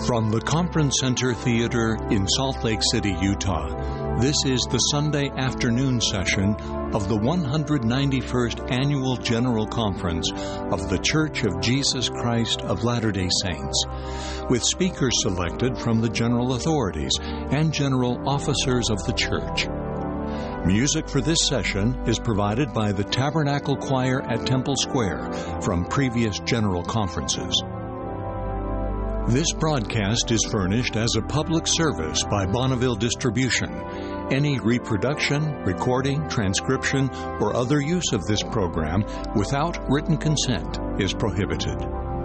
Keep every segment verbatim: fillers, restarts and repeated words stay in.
From the Conference Center Theater in Salt Lake City, Utah, this is the Sunday afternoon session of the one hundred ninety-first Annual General Conference of The Church of Jesus Christ of Latter-day Saints, with speakers selected from the general authorities and general officers of the Church. Music for this session is provided by the Tabernacle Choir at Temple Square from previous general conferences. This broadcast is furnished as a public service by Bonneville Distribution. Any reproduction, recording, transcription, or other use of this program without written consent is prohibited.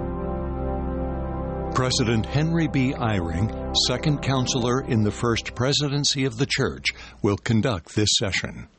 President Henry B. Eyring, Second Counselor in the First Presidency of the Church, will conduct this session.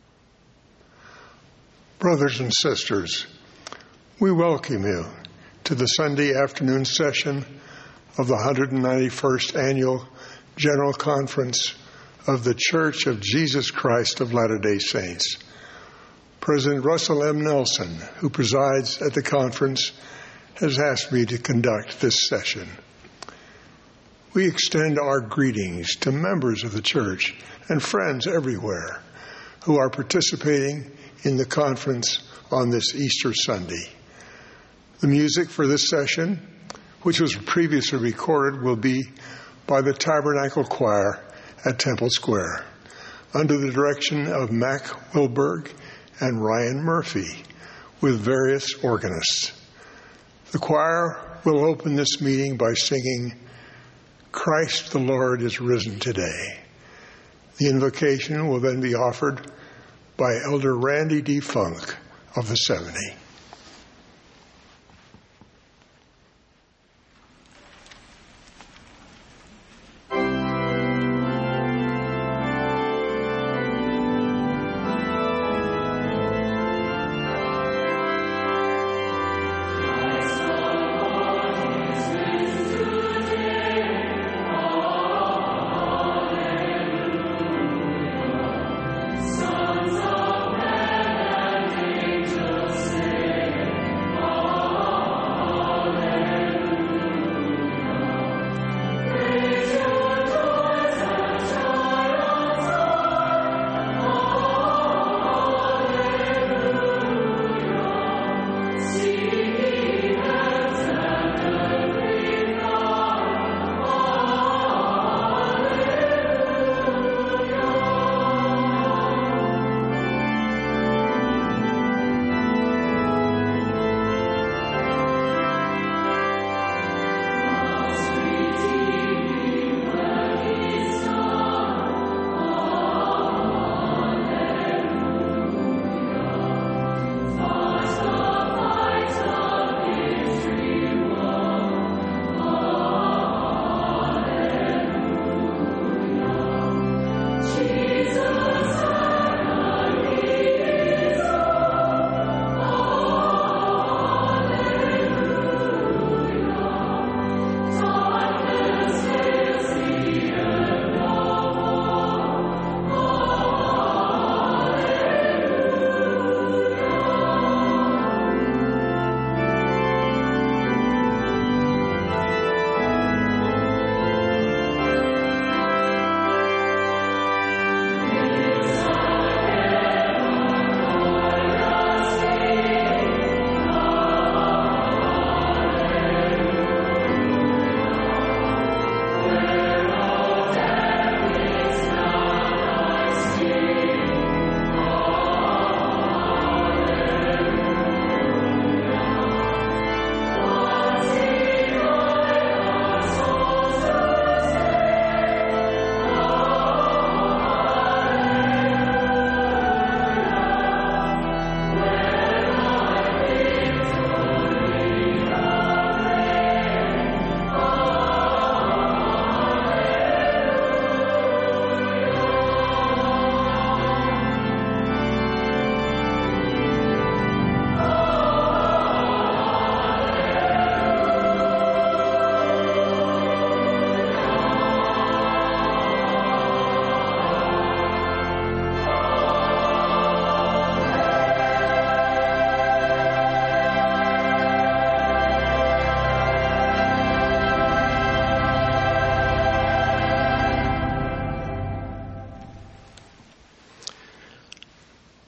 Brothers and sisters, we welcome you to the Sunday afternoon session of the one hundred ninety-first Annual General Conference of the Church of Jesus Christ of Latter-day Saints. President Russell M. Nelson, who presides at the conference, has asked me to conduct this session. We extend our greetings to members of the church and friends everywhere who are participating in the conference on this Easter Sunday. The music for this session, which was previously recorded, will be by the Tabernacle Choir at Temple Square, under the direction of Mac Wilberg and Ryan Murphy, with various organists. The choir will open this meeting by singing, "Christ the Lord is risen today." The invocation will then be offered by Elder Randy D. Funk of the seventy. Sons of men and angels sing.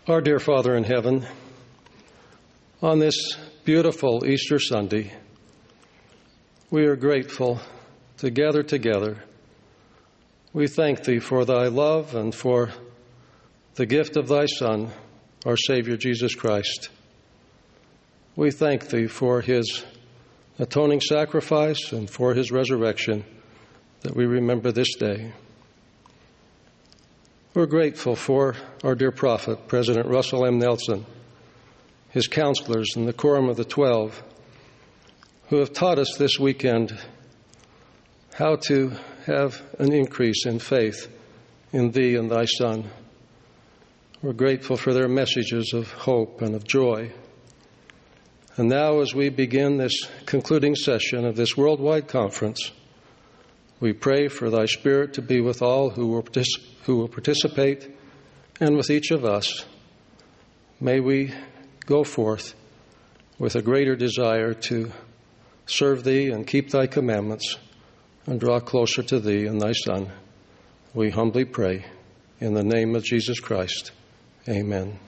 Our dear Father in heaven, on this beautiful Easter Sunday, we are grateful to gather together. We thank Thee for Thy love and for the gift of Thy Son, our Savior Jesus Christ. We thank Thee for His atoning sacrifice and for His resurrection that we remember this day. We're grateful for our dear prophet, President Russell M. Nelson, his counselors and the Quorum of the Twelve, who have taught us this weekend how to have an increase in faith in Thee and Thy Son. We're grateful for their messages of hope and of joy. And now, as we begin this concluding session of this worldwide conference, we pray for Thy Spirit to be with all who will, partic- who will participate and with each of us. May we go forth with a greater desire to serve Thee and keep Thy commandments and draw closer to Thee and Thy Son. We humbly pray in the name of Jesus Christ. Amen.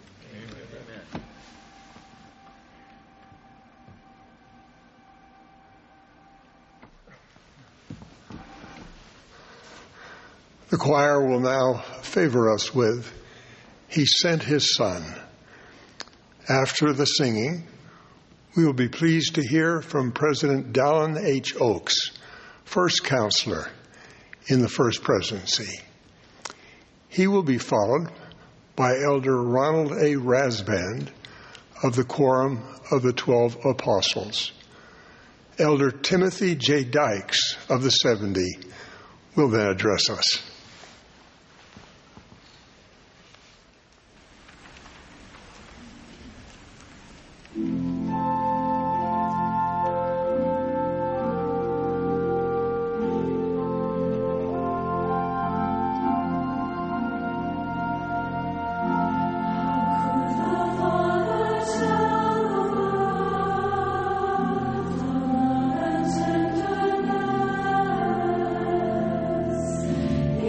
The choir will now favor us with He Sent His Son. After the singing, we will be pleased to hear from President Dallin H. Oaks, first counselor in the First Presidency. He will be followed by Elder Ronald A. Rasband of the Quorum of the Twelve Apostles. Elder Timothy J. Dykes of the seventy will then address us. Yeah.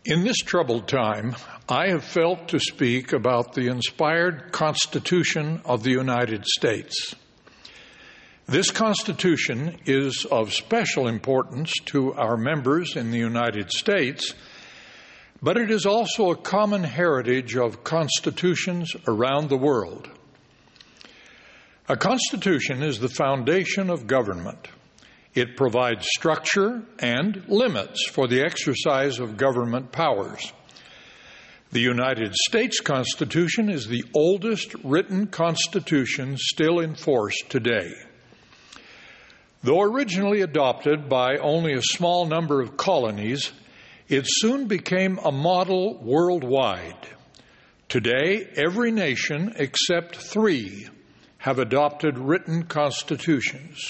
In this troubled time, I have felt to speak about the inspired Constitution of the United States. This Constitution is of special importance to our members in the United States, but it is also a common heritage of constitutions around the world. A constitution is the foundation of government. It provides structure and limits for the exercise of government powers. The United States Constitution is the oldest written constitution still in force today. Though originally adopted by only a small number of colonies, it soon became a model worldwide. Today, every nation except three have adopted written constitutions.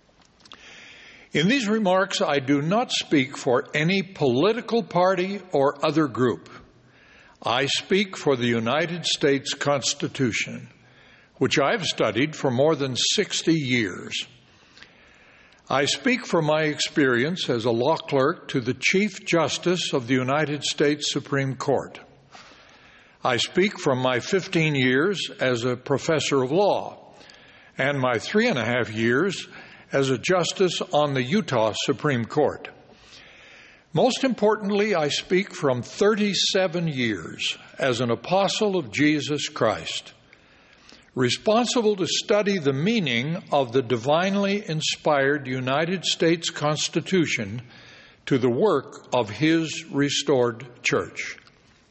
In these remarks, I do not speak for any political party or other group. I speak for the United States Constitution, which I have studied for more than sixty years. I speak from my experience as a law clerk to the Chief Justice of the United States Supreme Court. I speak from my fifteen years as a professor of law and my three and a half years as a justice on the Utah Supreme Court. Most importantly, I speak from thirty-seven years as an apostle of Jesus Christ, responsible to study the meaning of the divinely inspired United States Constitution to the work of His restored church.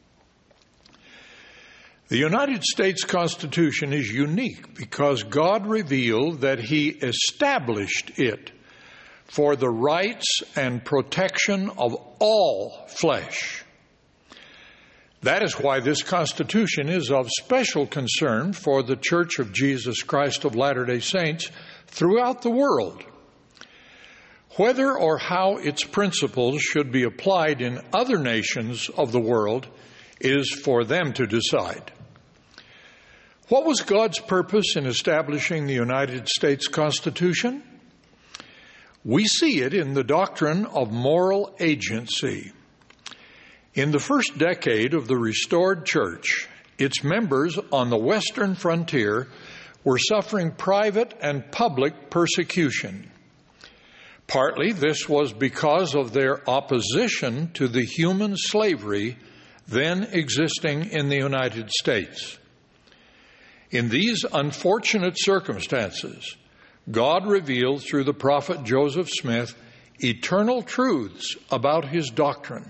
The United States Constitution is unique because God revealed that He established it for the rights and protection of all flesh. That is why this Constitution is of special concern for the Church of Jesus Christ of Latter-day Saints throughout the world. Whether or how its principles should be applied in other nations of the world is for them to decide. What was God's purpose in establishing the United States Constitution? We see it in the doctrine of moral agency. In the first decade of the restored church, its members on the western frontier were suffering private and public persecution. Partly this was because of their opposition to the human slavery then existing in the United States. In these unfortunate circumstances, God revealed through the prophet Joseph Smith eternal truths about His doctrine.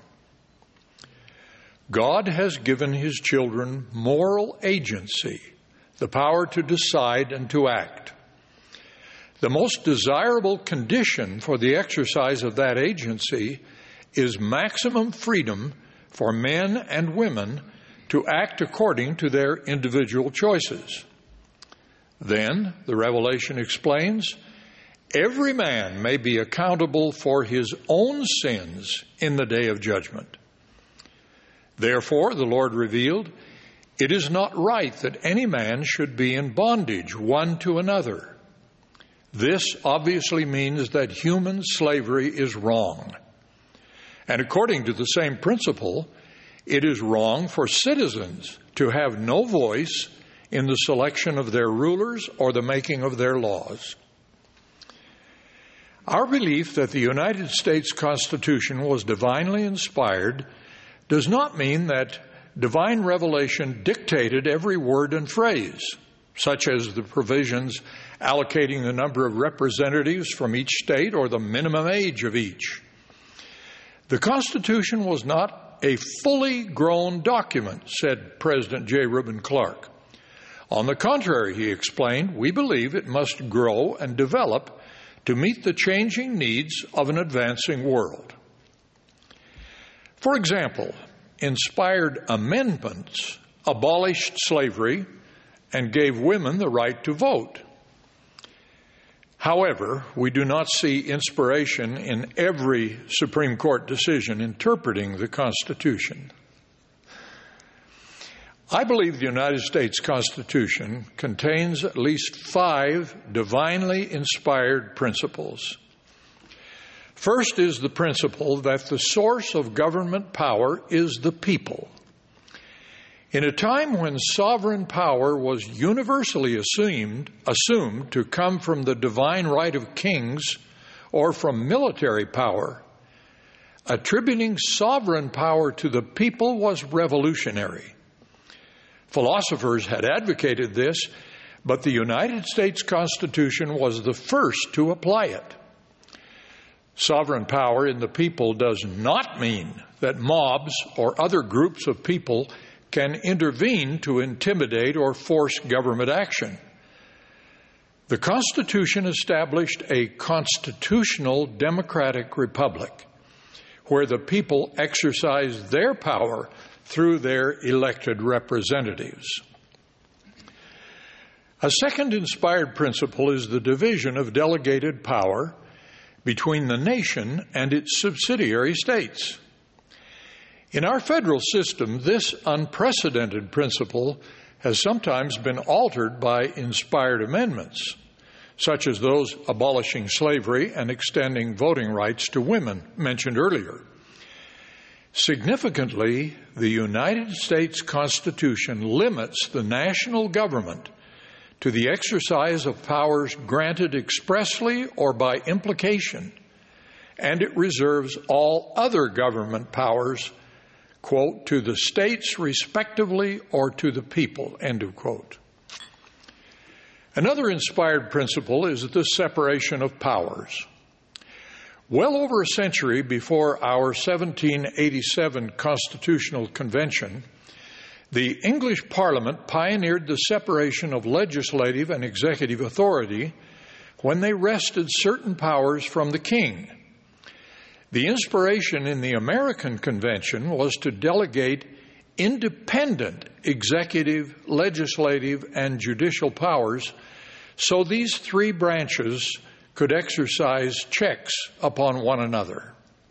God has given His children moral agency, the power to decide and to act. The most desirable condition for the exercise of that agency is maximum freedom for men and women to act according to their individual choices. Then, the Revelation explains, every man may be accountable for his own sins in the day of judgment. Therefore, the Lord revealed, it is not right that any man should be in bondage one to another. This obviously means that human slavery is wrong. And according to the same principle, it is wrong for citizens to have no voice in the selection of their rulers or the making of their laws. Our belief that the United States Constitution was divinely inspired does not mean that divine revelation dictated every word and phrase, such as the provisions allocating the number of representatives from each state or the minimum age of each. The Constitution was not a fully grown document, said President J. Reuben Clark. On the contrary, he explained, we believe it must grow and develop to meet the changing needs of an advancing world. For example, inspired amendments abolished slavery and gave women the right to vote. However, we do not see inspiration in every Supreme Court decision interpreting the Constitution. I believe the United States Constitution contains at least five divinely inspired principles. First is the principle that the source of government power is the people. In a time when sovereign power was universally assumed, assumed to come from the divine right of kings or from military power, attributing sovereign power to the people was revolutionary. Philosophers had advocated this, but the United States Constitution was the first to apply it. Sovereign power in the people does not mean that mobs or other groups of people can intervene to intimidate or force government action. The Constitution established a constitutional democratic republic where the people exercise their power through their elected representatives. A second inspired principle is the division of delegated power between the nation and its subsidiary states. In our federal system, this unprecedented principle has sometimes been altered by inspired amendments, such as those abolishing slavery and extending voting rights to women mentioned earlier. Significantly, the United States Constitution limits the national government to the exercise of powers granted expressly or by implication, and it reserves all other government powers, quote, to the states respectively or to the people, end of quote. Another inspired principle is the separation of powers. Well over a century before our seventeen eighty-seven Constitutional Convention, the English Parliament pioneered the separation of legislative and executive authority when they wrested certain powers from the king. The inspiration in the American Convention was to delegate independent executive, legislative, and judicial powers so these three branches could exercise checks upon one another.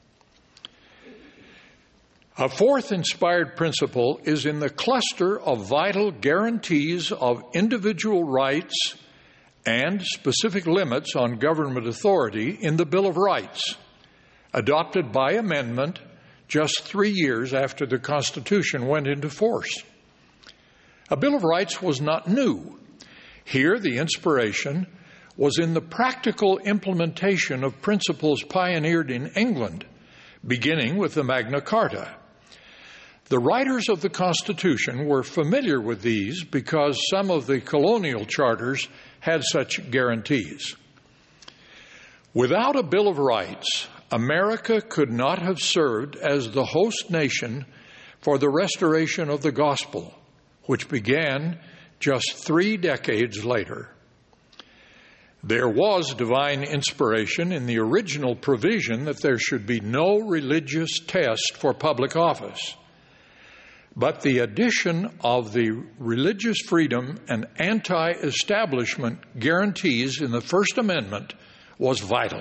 A fourth inspired principle is in the cluster of vital guarantees of individual rights and specific limits on government authority in the Bill of Rights, adopted by amendment just three years after the Constitution went into force. A Bill of Rights was not new. Here, the inspiration was in the practical implementation of principles pioneered in England, beginning with the Magna Carta. The writers of the Constitution were familiar with these because some of the colonial charters had such guarantees. Without a Bill of Rights, America could not have served as the host nation for the restoration of the gospel, which began just three decades later. There was divine inspiration in the original provision that there should be no religious test for public office. But the addition of the religious freedom and anti-establishment guarantees in the First Amendment was vital.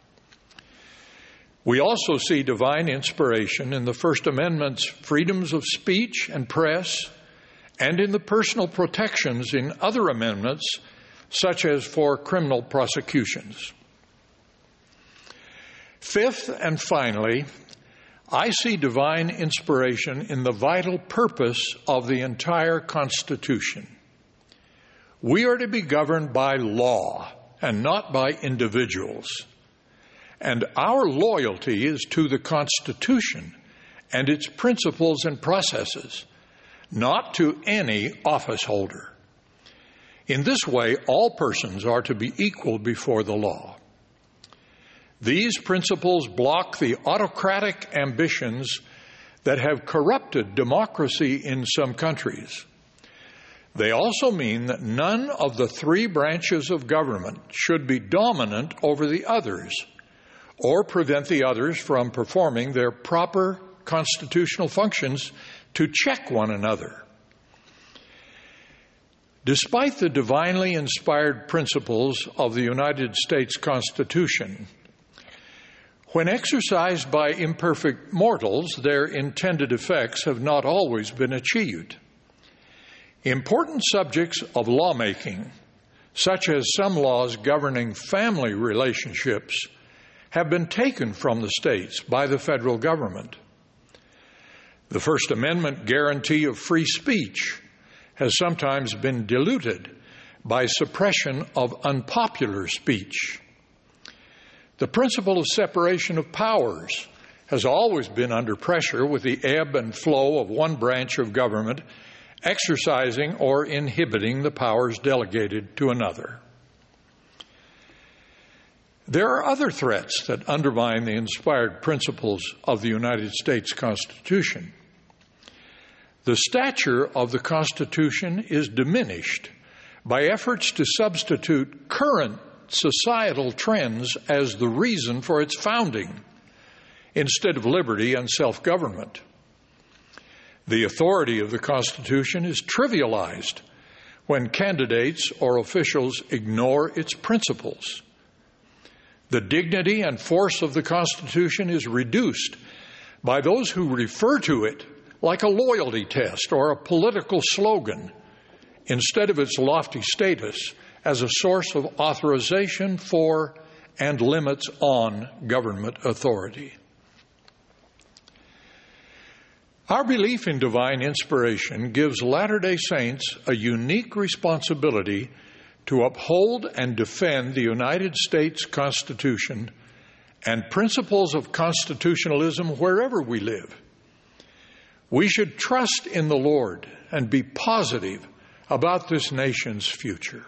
We also see divine inspiration in the First Amendment's freedoms of speech and press, and in the personal protections in other amendments, such as for criminal prosecutions. Fifth and finally, I see divine inspiration in the vital purpose of the entire Constitution. We are to be governed by law and not by individuals. And our loyalty is to the Constitution and its principles and processes, not to any office holder. In this way, all persons are to be equal before the law. These principles block the autocratic ambitions that have corrupted democracy in some countries. They also mean that none of the three branches of government should be dominant over the others or prevent the others from performing their proper constitutional functions to check one another. Despite the divinely inspired principles of the United States Constitution, when exercised by imperfect mortals, their intended effects have not always been achieved. Important subjects of lawmaking, such as some laws governing family relationships, have been taken from the states by the federal government. The First Amendment guarantee of free speech has sometimes been diluted by suppression of unpopular speech. The principle of separation of powers has always been under pressure, with the ebb and flow of one branch of government exercising or inhibiting the powers delegated to another. There are other threats that undermine the inspired principles of the United States Constitution. The stature of the Constitution is diminished by efforts to substitute current societal trends as the reason for its founding, instead of liberty and self-government. The authority of the Constitution is trivialized when candidates or officials ignore its principles. The dignity and force of the Constitution is reduced by those who refer to it like a loyalty test or a political slogan, instead of its lofty status as a source of authorization for and limits on government authority. Our belief in divine inspiration gives Latter-day Saints a unique responsibility to uphold and defend the United States Constitution and principles of constitutionalism wherever we live. We should trust in the Lord and be positive about this nation's future.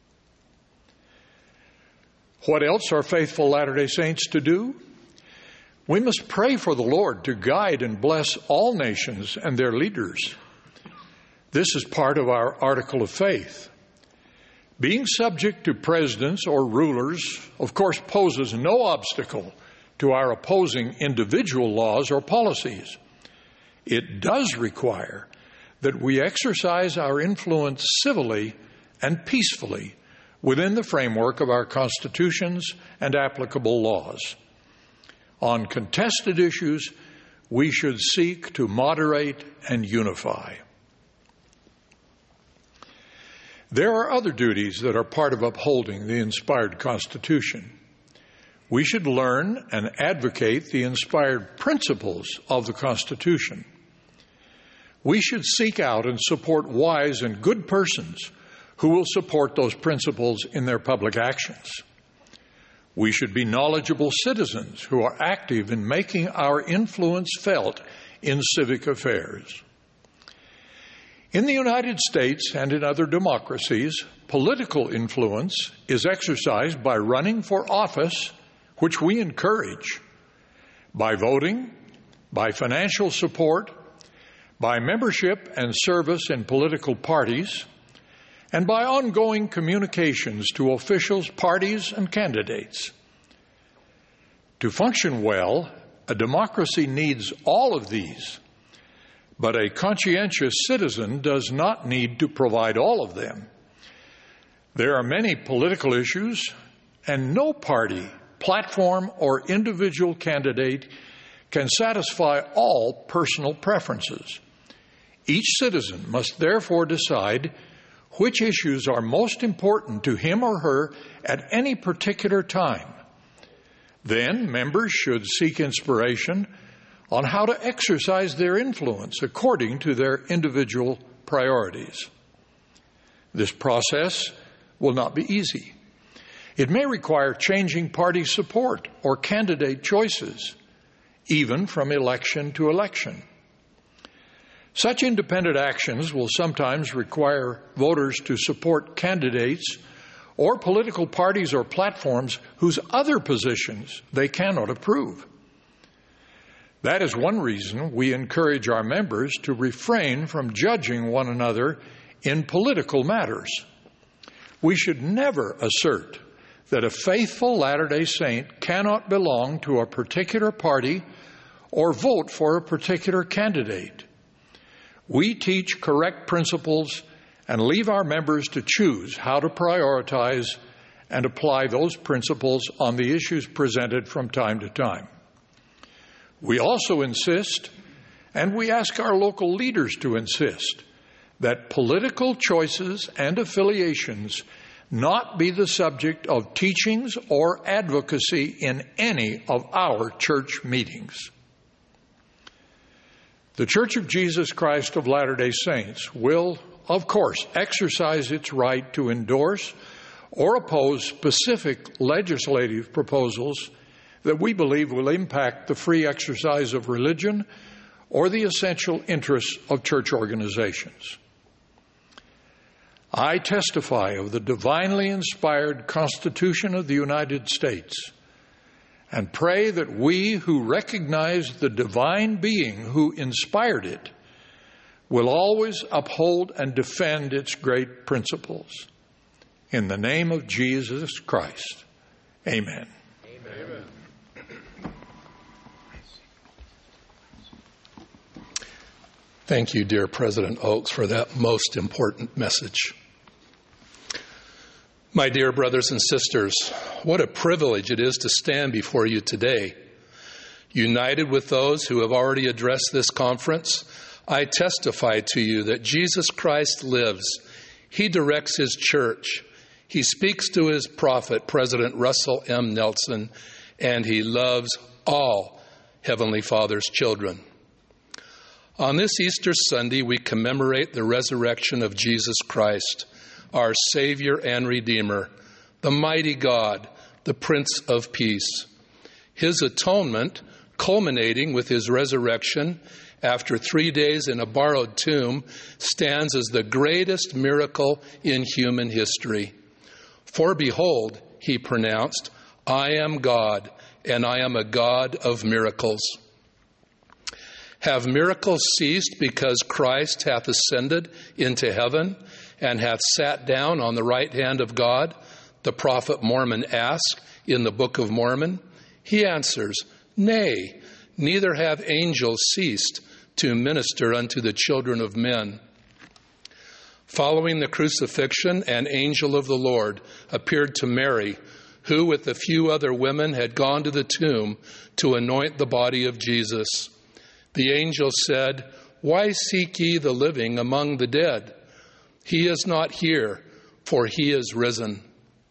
What else are faithful Latter-day Saints to do? We must pray for the Lord to guide and bless all nations and their leaders. This is part of our article of faith. Being subject to presidents or rulers, of course, poses no obstacle to our opposing individual laws or policies. It does require that we exercise our influence civilly and peacefully within the framework of our constitutions and applicable laws. On contested issues, we should seek to moderate and unify. There are other duties that are part of upholding the inspired Constitution. We should learn and advocate the inspired principles of the Constitution. We should seek out and support wise and good persons who will support those principles in their public actions. We should be knowledgeable citizens who are active in making our influence felt in civic affairs. In the United States and in other democracies, political influence is exercised by running for office, which we encourage, by voting, by financial support, by membership and service in political parties, and by ongoing communications to officials, parties, and candidates. To function well, a democracy needs all of these, but a conscientious citizen does not need to provide all of them. There are many political issues, and no party, platform, or individual candidate can satisfy all personal preferences. Each citizen must therefore decide which issues are most important to him or her at any particular time. Then, members should seek inspiration on how to exercise their influence according to their individual priorities. This process will not be easy. It may require changing party support or candidate choices, even from election to election. Such independent actions will sometimes require voters to support candidates or political parties or platforms whose other positions they cannot approve. That is one reason we encourage our members to refrain from judging one another in political matters. We should never assert that a faithful Latter-day Saint cannot belong to a particular party or vote for a particular candidate. We teach correct principles and leave our members to choose how to prioritize and apply those principles on the issues presented from time to time. We also insist, and we ask our local leaders to insist, that political choices and affiliations not be the subject of teachings or advocacy in any of our church meetings. The Church of Jesus Christ of Latter-day Saints will, of course, exercise its right to endorse or oppose specific legislative proposals that we believe will impact the free exercise of religion or the essential interests of church organizations. I testify of the divinely inspired Constitution of the United States and pray that we who recognize the divine being who inspired it will always uphold and defend its great principles. In the name of Jesus Christ, amen. Amen. Thank you, dear President Oaks, for that most important message. My dear brothers and sisters, what a privilege it is to stand before you today. United with those who have already addressed this conference, I testify to you that Jesus Christ lives. He directs his church. He speaks to his prophet, President Russell M. Nelson, and he loves all Heavenly Father's children. On this Easter Sunday, we commemorate the resurrection of Jesus Christ, our Savior and Redeemer, the mighty God, the Prince of Peace. His atonement, culminating with his resurrection after three days in a borrowed tomb, stands as the greatest miracle in human history. For behold, he pronounced, I am God, and I am a God of miracles. Have miracles ceased because Christ hath ascended into heaven and hath sat down on the right hand of God? The prophet Mormon asks in the Book of Mormon. He answers, Nay, neither have angels ceased to minister unto the children of men. Following the crucifixion, an angel of the Lord appeared to Mary, who with a few other women had gone to the tomb to anoint the body of Jesus. The angel said, Why seek ye the living among the dead? He is not here, for he is risen.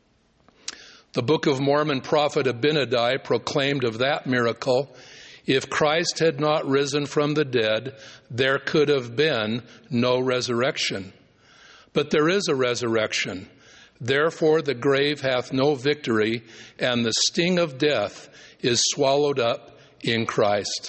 The Book of Mormon prophet Abinadi proclaimed of that miracle, If Christ had not risen from the dead, there could have been no resurrection. But there is a resurrection. Therefore the grave hath no victory, and the sting of death is swallowed up in Christ.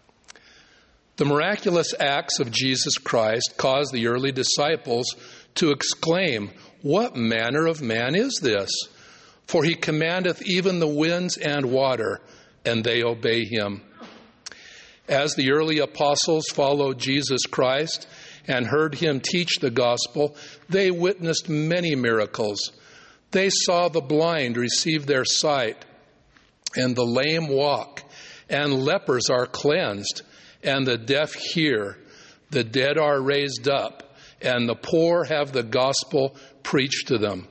The miraculous acts of Jesus Christ caused the early disciples to exclaim, What manner of man is this? For he commandeth even the winds and water, and they obey him. As the early apostles followed Jesus Christ and heard him teach the gospel, they witnessed many miracles. They saw the blind receive their sight, and the lame walk, and lepers are cleansed, and the deaf hear, the dead are raised up, and the poor have the gospel preached to them.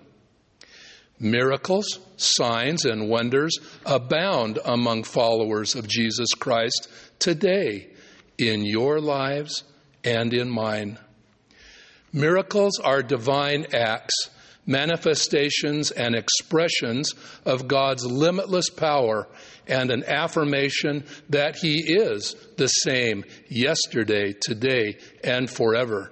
Miracles, signs, and wonders abound among followers of Jesus Christ today in your lives and in mine. Miracles are divine acts, manifestations and expressions of God's limitless power, and an affirmation that he is the same yesterday, today, and forever.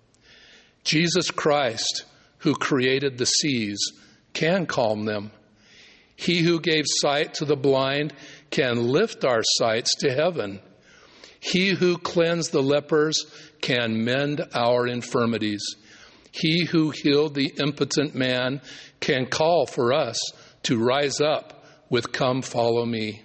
Jesus Christ, who created the seas, can calm them. He who gave sight to the blind can lift our sights to heaven. He who cleansed the lepers can mend our infirmities. He who healed the impotent man can call for us to rise up with "Come, follow me."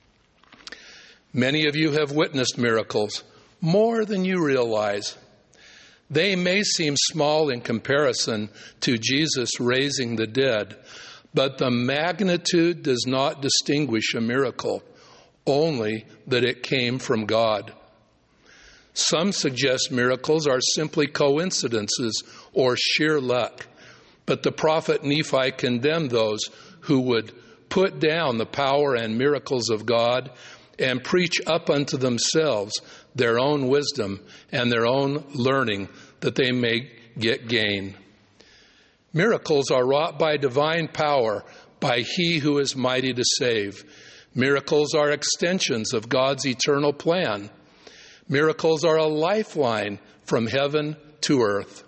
Many of you have witnessed miracles, more than you realize. They may seem small in comparison to Jesus raising the dead, but the magnitude does not distinguish a miracle, only that it came from God. Some suggest miracles are simply coincidences or sheer luck, but the prophet Nephi condemned those who would put down the power and miracles of God and preach up unto themselves their own wisdom and their own learning that they may get gain. Miracles are wrought by divine power, by He who is mighty to save. Miracles are extensions of God's eternal plan. Miracles are a lifeline from heaven to earth.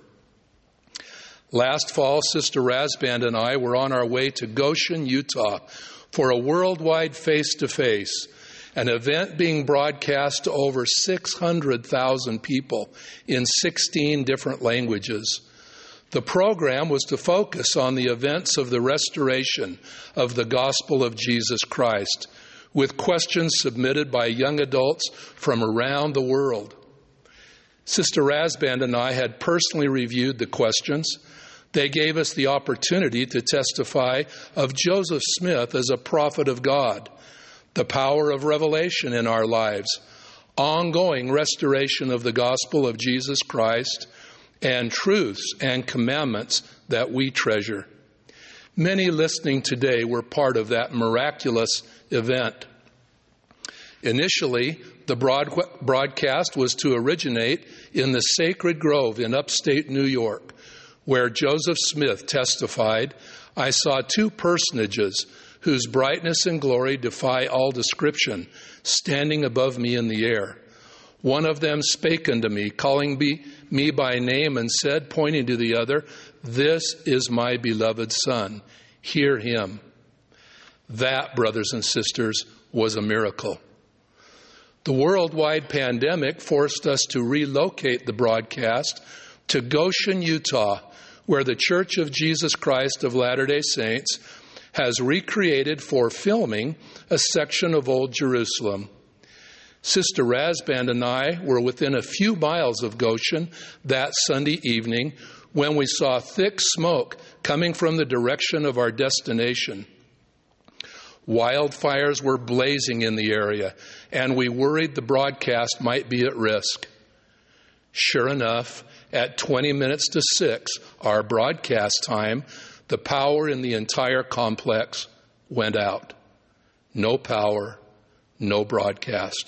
Last fall, Sister Rasband and I were on our way to Goshen, Utah, for a worldwide face-to-face, an event being broadcast to over six hundred thousand people in sixteen different languages. The program was to focus on the events of the restoration of the gospel of Jesus Christ, with questions submitted by young adults from around the world. Sister Rasband and I had personally reviewed the questions. They gave us the opportunity to testify of Joseph Smith as a prophet of God, the power of revelation in our lives, ongoing restoration of the gospel of Jesus Christ, and truths and commandments that we treasure. Many listening today were part of that miraculous event. Initially, the broad- broadcast was to originate in the Sacred Grove in upstate New York, where Joseph Smith testified, "I saw two personages whose brightness and glory defy all description, standing above me in the air. One of them spake unto me, calling me by name, and said, pointing to the other, This is my beloved Son. Hear him." That, brothers and sisters, was a miracle. The worldwide pandemic forced us to relocate the broadcast to Goshen, Utah, where the Church of Jesus Christ of Latter-day Saints has recreated for filming a section of Old Jerusalem. Sister Rasband and I were within a few miles of Goshen that Sunday evening when we saw thick smoke coming from the direction of our destination. Wildfires were blazing in the area, and we worried the broadcast might be at risk. Sure enough, at twenty minutes to six, our broadcast time, the power in the entire complex went out. No power, no broadcast.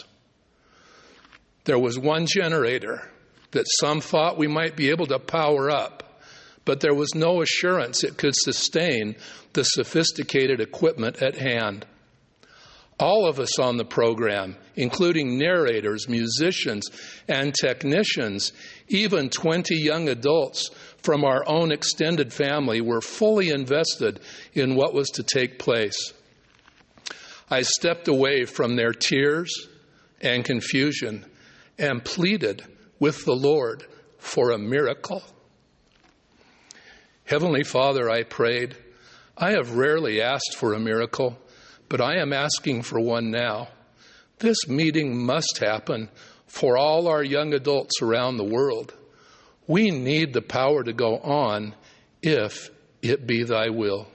There was one generator that some thought we might be able to power up, but there was no assurance it could sustain the sophisticated equipment at hand. All of us on the program, including narrators, musicians, and technicians, even twenty young adults from our own extended family, were fully invested in what was to take place. I stepped away from their tears and confusion and pleaded with the Lord for a miracle. Heavenly Father, I prayed, I have rarely asked for a miracle, but I am asking for one now. This meeting must happen for all our young adults around the world. We need the power to go on if it be thy will.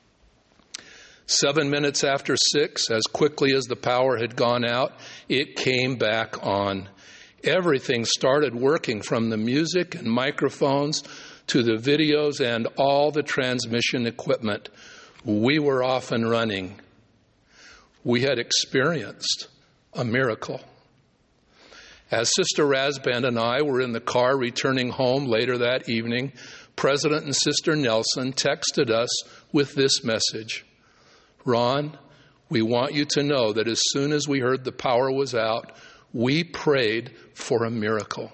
Seven minutes after six, as quickly as the power had gone out, it came back on. Everything started working, from the music and microphones to the videos and all the transmission equipment. We were off and running. We had experienced a miracle. As Sister Rasband and I were in the car returning home later that evening, President and Sister Nelson texted us with this message. Ron, we want you to know that as soon as we heard the power was out, we prayed for a miracle.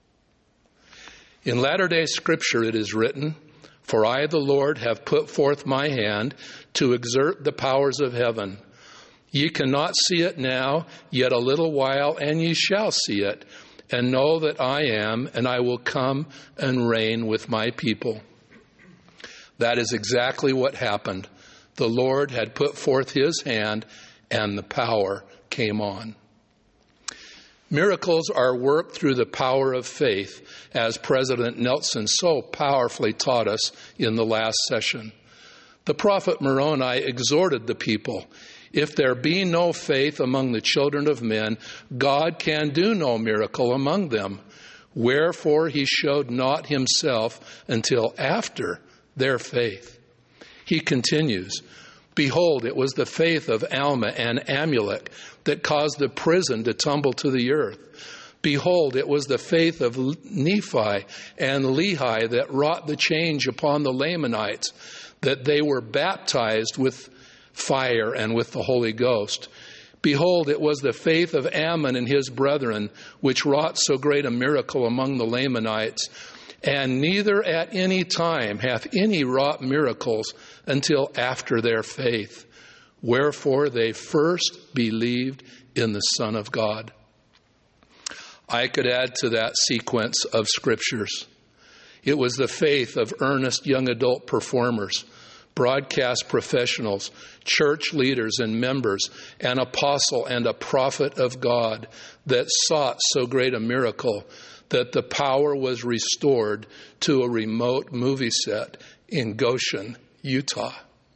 In Latter-day Scripture it is written, For I, the Lord, have put forth my hand to exert the powers of heaven. Ye cannot see it now, yet a little while, and ye shall see it, and know that I am, and I will come and reign with my people. That is exactly what happened. The Lord had put forth his hand, and the power came on. Miracles are worked through the power of faith, as President Nelson so powerfully taught us in the last session. The prophet Moroni exhorted the people, if there be no faith among the children of men, God can do no miracle among them. Wherefore he showed not himself until after their faith. He continues, Behold, it was the faith of Alma and Amulek that caused the prison to tumble to the earth. Behold, it was the faith of Nephi and Lehi that wrought the change upon the Lamanites, that they were baptized with fire and with the Holy Ghost. Behold, it was the faith of Ammon and his brethren, which wrought so great a miracle among the Lamanites. And neither at any time hath any wrought miracles until after their faith. Wherefore they first believed in the Son of God. I could add to that sequence of scriptures. It was the faith of earnest young adult performers, broadcast professionals, church leaders and members, an apostle and a prophet of God that sought so great a miracle that the power was restored to a remote movie set in Goshen, Utah.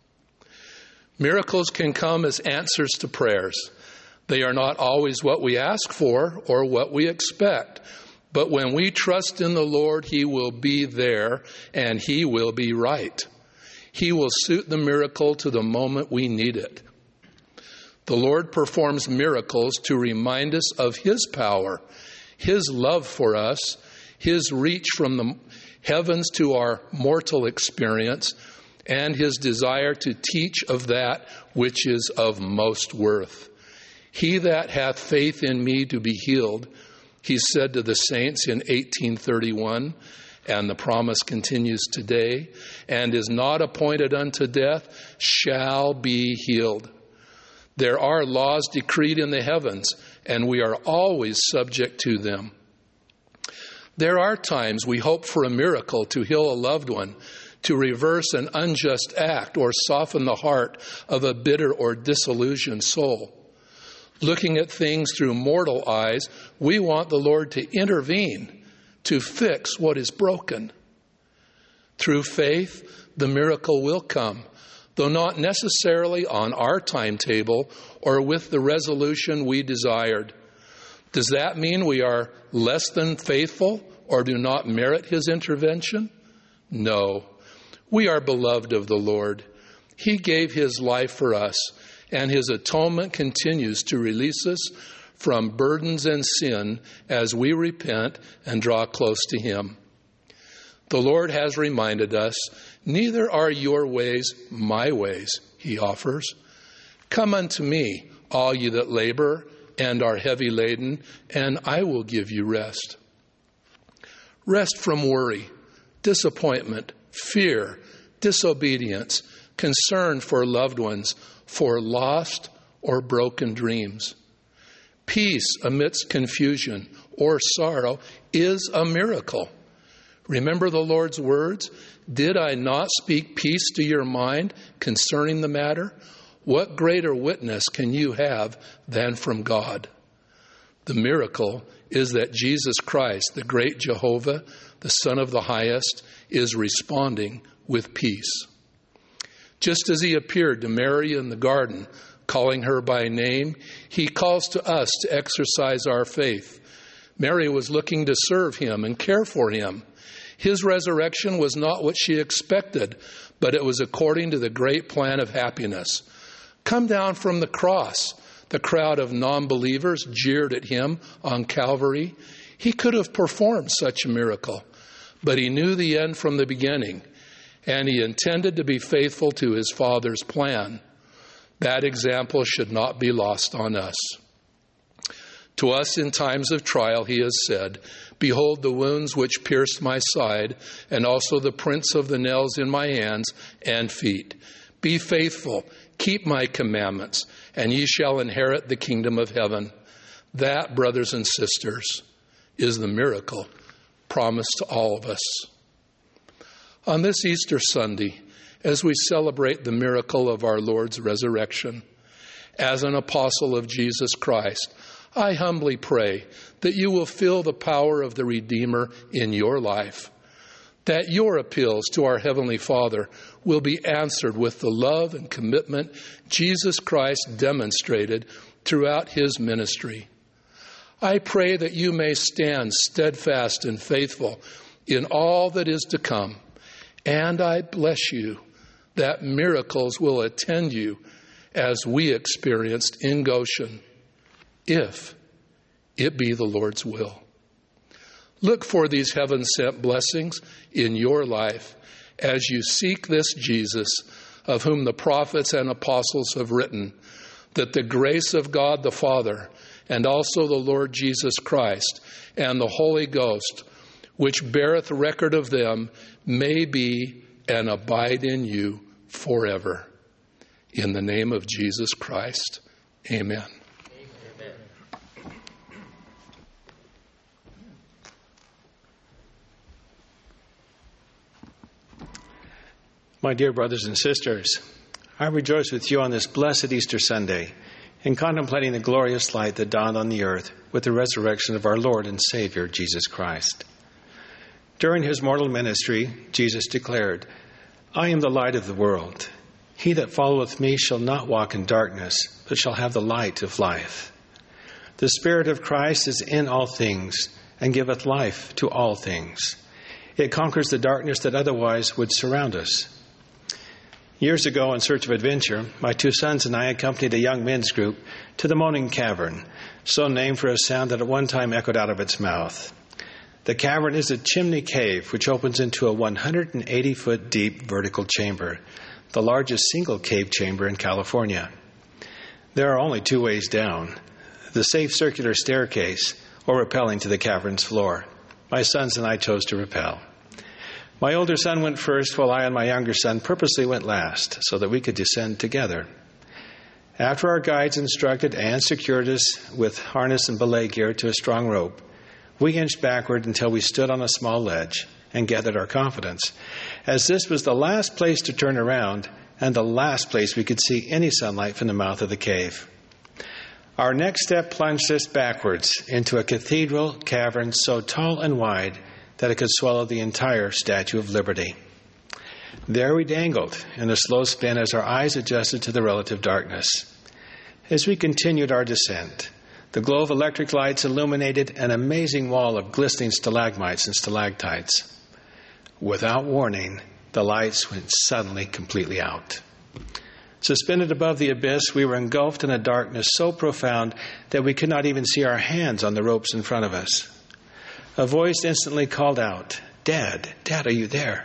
Miracles can come as answers to prayers. They are not always what we ask for or what we expect. But when we trust in the Lord, He will be there and He will be right. He will suit the miracle to the moment we need it. The Lord performs miracles to remind us of His power, His love for us, His reach from the heavens to our mortal experience, and His desire to teach of that which is of most worth. He that hath faith in me to be healed, He said to the saints in eighteen thirty-one, and the promise continues today, and is not appointed unto death, shall be healed. There are laws decreed in the heavens, and we are always subject to them. There are times we hope for a miracle to heal a loved one, to reverse an unjust act, or soften the heart of a bitter or disillusioned soul. Looking at things through mortal eyes, we want the Lord to intervene, to fix what is broken. Through faith, the miracle will come, though not necessarily on our timetable or with the resolution we desired. Does that mean we are less than faithful or do not merit His intervention? No. We are beloved of the Lord. He gave His life for us, and His atonement continues to release us from burdens and sin as we repent and draw close to Him. The Lord has reminded us, neither are your ways my ways, He offers. Come unto me, all you that labor and are heavy laden, and I will give you rest. Rest from worry, disappointment, fear, disobedience, concern for loved ones, for lost or broken dreams. Peace amidst confusion or sorrow is a miracle. Remember the Lord's words, did I not speak peace to your mind concerning the matter? What greater witness can you have than from God? The miracle is that Jesus Christ, the great Jehovah, the Son of the Highest, is responding with peace. Just as He appeared to Mary in the garden, calling her by name, He calls to us to exercise our faith. Mary was looking to serve Him and care for Him. His resurrection was not what she expected, but it was according to the great plan of happiness. Come down from the cross. The crowd of non-believers jeered at Him on Calvary. He could have performed such a miracle, but He knew the end from the beginning, and He intended to be faithful to His Father's plan. That example should not be lost on us. To us in times of trial, He has said, behold the wounds which pierced my side, and also the prints of the nails in my hands and feet. Be faithful, keep my commandments, and ye shall inherit the kingdom of heaven. That, brothers and sisters, is the miracle promised to all of us. On this Easter Sunday, as we celebrate the miracle of our Lord's resurrection, as an apostle of Jesus Christ, I humbly pray that you will feel the power of the Redeemer in your life, that your appeals to our Heavenly Father will be answered with the love and commitment Jesus Christ demonstrated throughout His ministry. I pray that you may stand steadfast and faithful in all that is to come, and I bless you that miracles will attend you as we experienced in Goshen, if it be the Lord's will. Look for these heaven-sent blessings in your life as you seek this Jesus, of whom the prophets and apostles have written, that the grace of God the Father and also the Lord Jesus Christ and the Holy Ghost, which beareth record of them, may be and abide in you forever. In the name of Jesus Christ, amen. My dear brothers and sisters, I rejoice with you on this blessed Easter Sunday in contemplating the glorious light that dawned on the earth with the resurrection of our Lord and Savior, Jesus Christ. During his mortal ministry, Jesus declared, I am the light of the world. He that followeth me shall not walk in darkness, but shall have the light of life. The Spirit of Christ is in all things, and giveth life to all things. It conquers the darkness that otherwise would surround us. Years ago, in search of adventure, my two sons and I accompanied a young men's group to the Moaning Cavern, so named for a sound that at one time echoed out of its mouth. The cavern is a chimney cave which opens into a one hundred eighty foot deep vertical chamber, the largest single cave chamber in California. There are only two ways down, the safe circular staircase or rappelling to the cavern's floor. My sons and I chose to rappel. My older son went first, while I and my younger son purposely went last, so that we could descend together. After our guides instructed and secured us with harness and belay gear to a strong rope, we inched backward until we stood on a small ledge and gathered our confidence, as this was the last place to turn around and the last place we could see any sunlight from the mouth of the cave. Our next step plunged us backwards into a cathedral cavern so tall and wide that it could swallow the entire Statue of Liberty. There we dangled in a slow spin as our eyes adjusted to the relative darkness. As we continued our descent, the glow of electric lights illuminated an amazing wall of glistening stalagmites and stalactites. Without warning, the lights went suddenly completely out. Suspended above the abyss, we were engulfed in a darkness so profound that we could not even see our hands on the ropes in front of us. A voice instantly called out, Dad, Dad, are you there?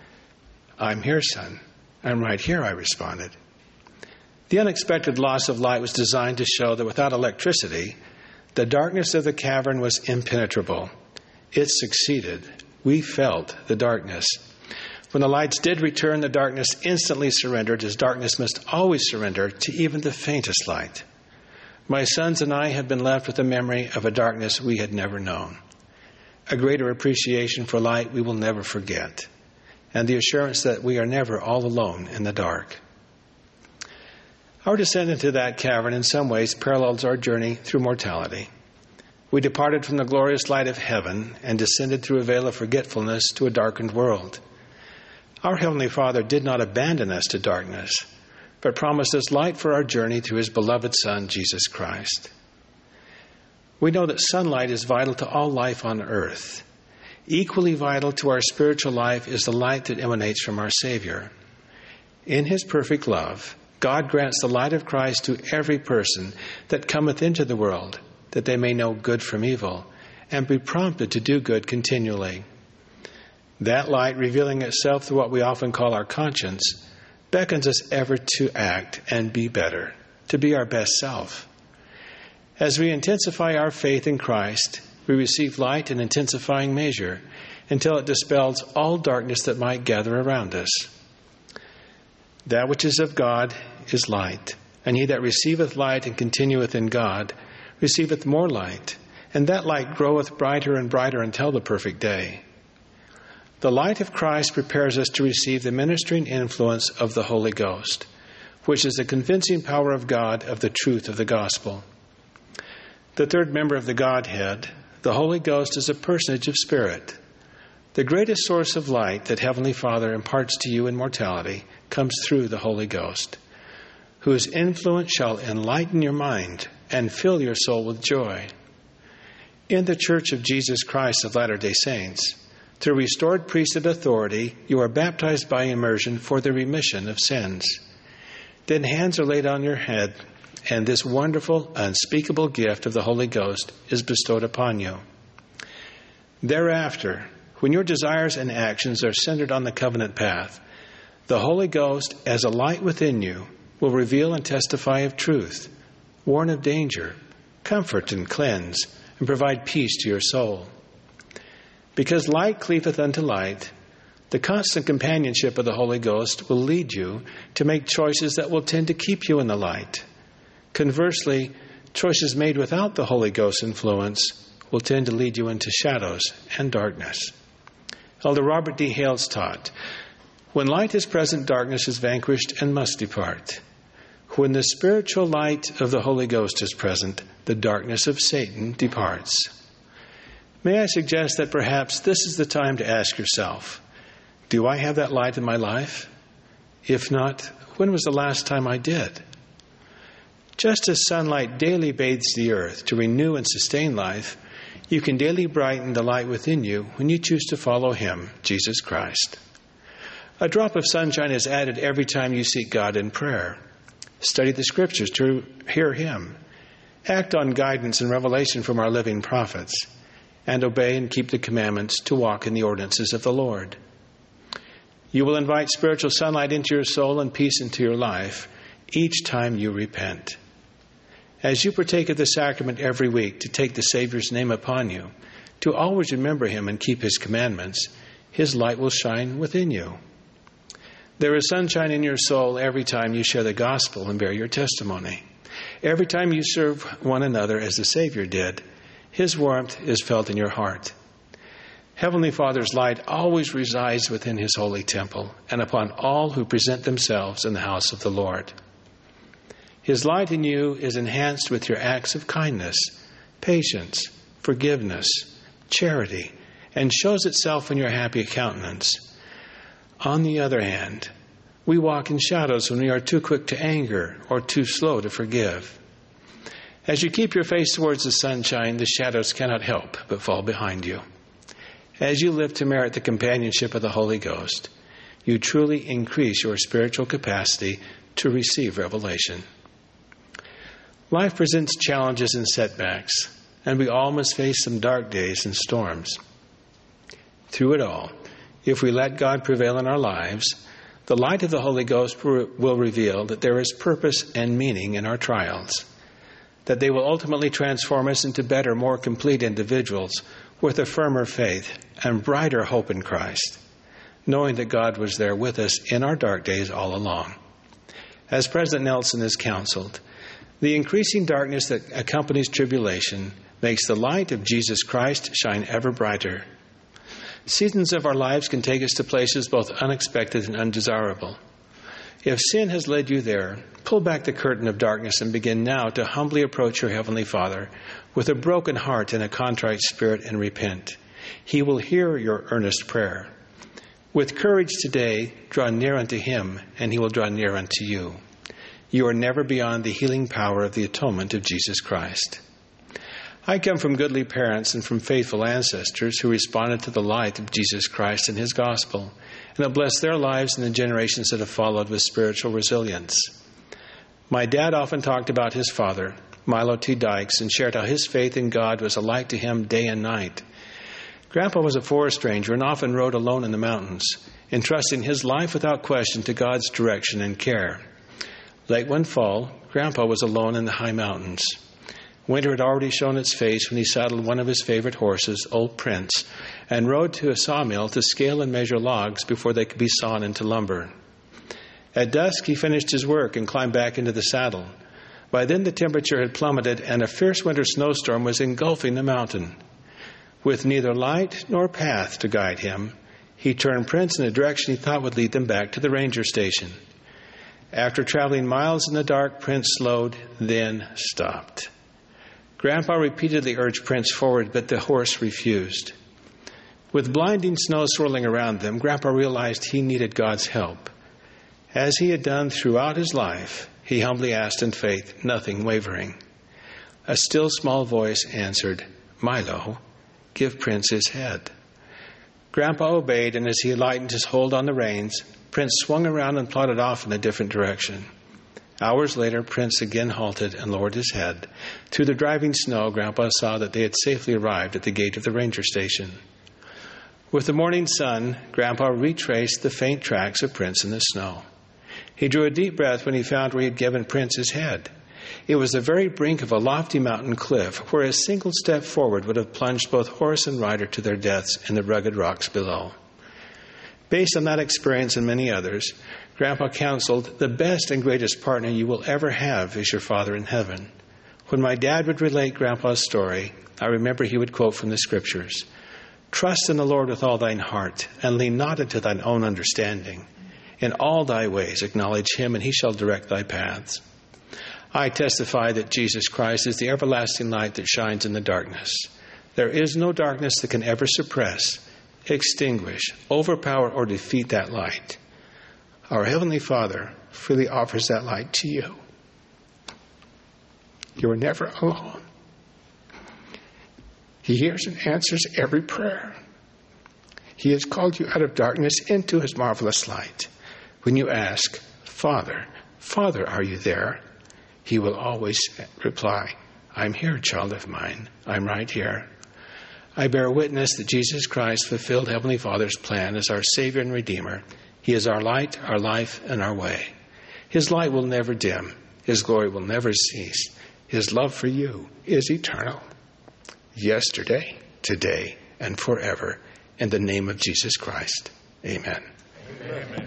I'm here, son. I'm right here, I responded. The unexpected loss of light was designed to show that without electricity, the darkness of the cavern was impenetrable. It succeeded. We felt the darkness. When the lights did return, the darkness instantly surrendered, as darkness must always surrender to even the faintest light. My sons and I have been left with the memory of a darkness we had never known, a greater appreciation for light we will never forget, and the assurance that we are never all alone in the dark. Our descent into that cavern in some ways parallels our journey through mortality. We departed from the glorious light of heaven and descended through a veil of forgetfulness to a darkened world. Our Heavenly Father did not abandon us to darkness, but promised us light for our journey through his beloved Son, Jesus Christ. We know that sunlight is vital to all life on earth. Equally vital to our spiritual life is the light that emanates from our Savior. In his perfect love, God grants the light of Christ to every person that cometh into the world, that they may know good from evil, and be prompted to do good continually. That light, revealing itself through what we often call our conscience, beckons us ever to act and be better, to be our best self. As we intensify our faith in Christ, we receive light in intensifying measure until it dispels all darkness that might gather around us. That which is of God is light, and he that receiveth light and continueth in God receiveth more light, and that light groweth brighter and brighter until the perfect day. The light of Christ prepares us to receive the ministering influence of the Holy Ghost, which is the convincing power of God of the truth of the gospel. The third member of the Godhead, the Holy Ghost, is a personage of spirit. The greatest source of light that Heavenly Father imparts to you in mortality comes through the Holy Ghost, whose influence shall enlighten your mind and fill your soul with joy. In the Church of Jesus Christ of Latter-day Saints, through restored priesthood authority, you are baptized by immersion for the remission of sins. Then hands are laid on your head, and this wonderful, unspeakable gift of the Holy Ghost is bestowed upon you. Thereafter, when your desires and actions are centered on the covenant path, the Holy Ghost, as a light within you, will reveal and testify of truth, warn of danger, comfort and cleanse, and provide peace to your soul. Because light cleaveth unto light, the constant companionship of the Holy Ghost will lead you to make choices that will tend to keep you in the light. Conversely, choices made without the Holy Ghost's influence will tend to lead you into shadows and darkness. Elder Robert D. Hales taught, when light is present, darkness is vanquished and must depart. When the spiritual light of the Holy Ghost is present, the darkness of Satan departs. May I suggest that perhaps this is the time to ask yourself, do I have that light in my life? If not, when was the last time I did? Just as sunlight daily bathes the earth to renew and sustain life, you can daily brighten the light within you when you choose to follow Him, Jesus Christ. A drop of sunshine is added every time you seek God in prayer. Study the Scriptures to hear Him. Act on guidance and revelation from our living prophets. And obey and keep the commandments to walk in the ordinances of the Lord. You will invite spiritual sunlight into your soul and peace into your life each time you repent. As you partake of the sacrament every week to take the Savior's name upon you, to always remember Him and keep His commandments, His light will shine within you. There is sunshine in your soul every time you share the gospel and bear your testimony. Every time you serve one another as the Savior did, His warmth is felt in your heart. Heavenly Father's light always resides within His holy temple and upon all who present themselves in the house of the Lord. His light in you is enhanced with your acts of kindness, patience, forgiveness, charity, and shows itself in your happy countenance. On the other hand, we walk in shadows when we are too quick to anger or too slow to forgive. As you keep your face towards the sunshine, the shadows cannot help but fall behind you. As you live to merit the companionship of the Holy Ghost, you truly increase your spiritual capacity to receive revelation. Life presents challenges and setbacks, and we all must face some dark days and storms. Through it all, if we let God prevail in our lives, the light of the Holy Ghost will reveal that there is purpose and meaning in our trials, that they will ultimately transform us into better, more complete individuals with a firmer faith and brighter hope in Christ, knowing that God was there with us in our dark days all along. As President Nelson has counseled, the increasing darkness that accompanies tribulation makes the light of Jesus Christ shine ever brighter. Seasons of our lives can take us to places both unexpected and undesirable. If sin has led you there, pull back the curtain of darkness and begin now to humbly approach your Heavenly Father with a broken heart and a contrite spirit and repent. He will hear your earnest prayer. With courage today, draw near unto Him, and He will draw near unto you. You are never beyond the healing power of the atonement of Jesus Christ. I come from goodly parents and from faithful ancestors who responded to the light of Jesus Christ and His gospel, and have blessed their lives and the generations that have followed with spiritual resilience. My dad often talked about his father, Milo T. Dykes, and shared how his faith in God was a light to him day and night. Grandpa was a forest ranger and often rode alone in the mountains, entrusting his life without question to God's direction and care. Late one fall, Grandpa was alone in the high mountains. Winter had already shown its face when he saddled one of his favorite horses, Old Prince, and rode to a sawmill to scale and measure logs before they could be sawn into lumber. At dusk, he finished his work and climbed back into the saddle. By then, the temperature had plummeted, and a fierce winter snowstorm was engulfing the mountain. With neither light nor path to guide him, he turned Prince in a direction he thought would lead them back to the ranger station. After traveling miles in the dark, Prince slowed, then stopped. Grandpa repeatedly urged Prince forward, but the horse refused. With blinding snow swirling around them, Grandpa realized he needed God's help. As he had done throughout his life, he humbly asked in faith, nothing wavering. A still small voice answered, "Milo, give Prince his head." Grandpa obeyed, and as he lightened his hold on the reins, Prince swung around and plodded off in a different direction. Hours later, Prince again halted and lowered his head. Through the driving snow, Grandpa saw that they had safely arrived at the gate of the ranger station. With the morning sun, Grandpa retraced the faint tracks of Prince in the snow. He drew a deep breath when he found where he had given Prince his head. It was the very brink of a lofty mountain cliff where a single step forward would have plunged both horse and rider to their deaths in the rugged rocks below. Based on that experience and many others, Grandpa counseled, the best and greatest partner you will ever have is your Father in heaven. When my dad would relate Grandpa's story, I remember he would quote from the Scriptures, "Trust in the Lord with all thine heart, and lean not into thine own understanding. In all thy ways acknowledge him, and he shall direct thy paths." I testify that Jesus Christ is the everlasting light that shines in the darkness. There is no darkness that can ever suppress, extinguish, overpower, or defeat that light. Our Heavenly Father freely offers that light to you. You are never alone. He hears and answers every prayer. He has called you out of darkness into his marvelous light. When you ask, "Father, Father, are you there?" he will always reply, "I'm here, child of mine. I'm right here." I bear witness that Jesus Christ fulfilled Heavenly Father's plan as our Savior and Redeemer. He is our light, our life, and our way. His light will never dim. His glory will never cease. His love for you is eternal. Yesterday, today, and forever. In the name of Jesus Christ. Amen. Amen.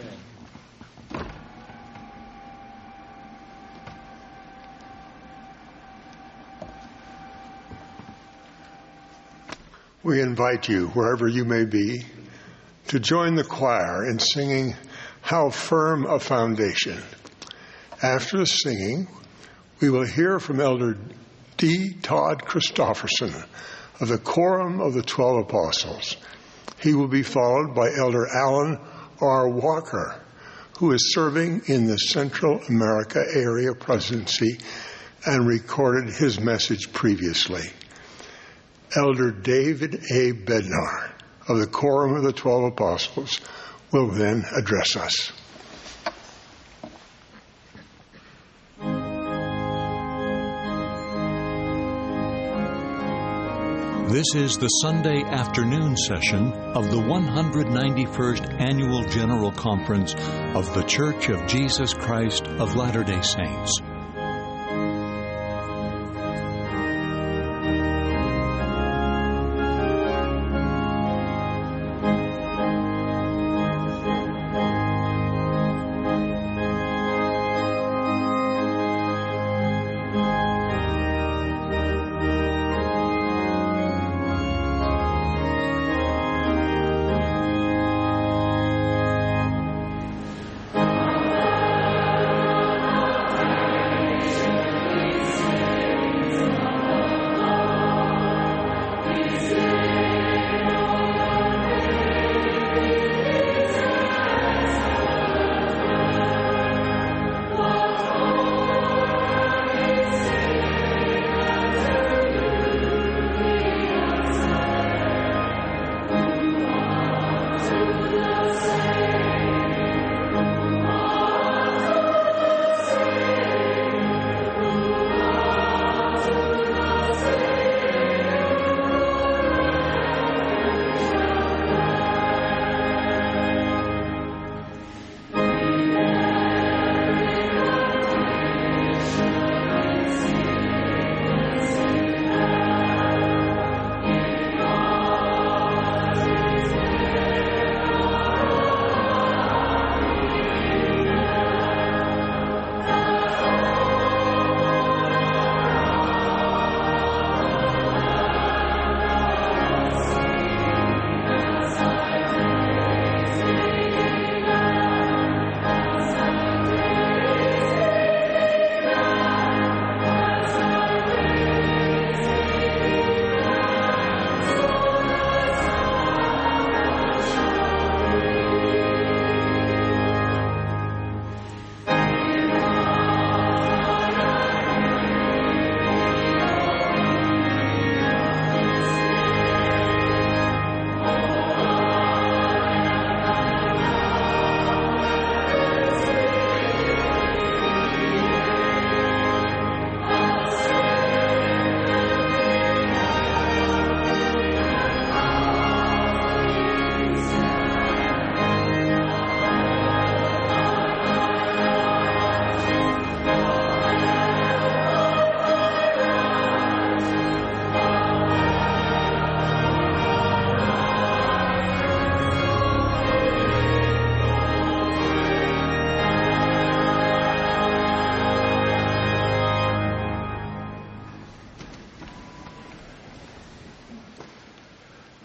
We invite you, wherever you may be, to join the choir in singing "How Firm a Foundation." After the singing, we will hear from Elder D. Todd Christofferson of the Quorum of the Twelve Apostles. He will be followed by Elder Alan R. Walker, who is serving in the Central America Area Presidency and recorded his message previously. Elder David A. Bednar of the Quorum of the Twelve Apostles will then address us. This is the Sunday afternoon session of the one hundred ninety-first Annual General Conference of The Church of Jesus Christ of Latter-day Saints.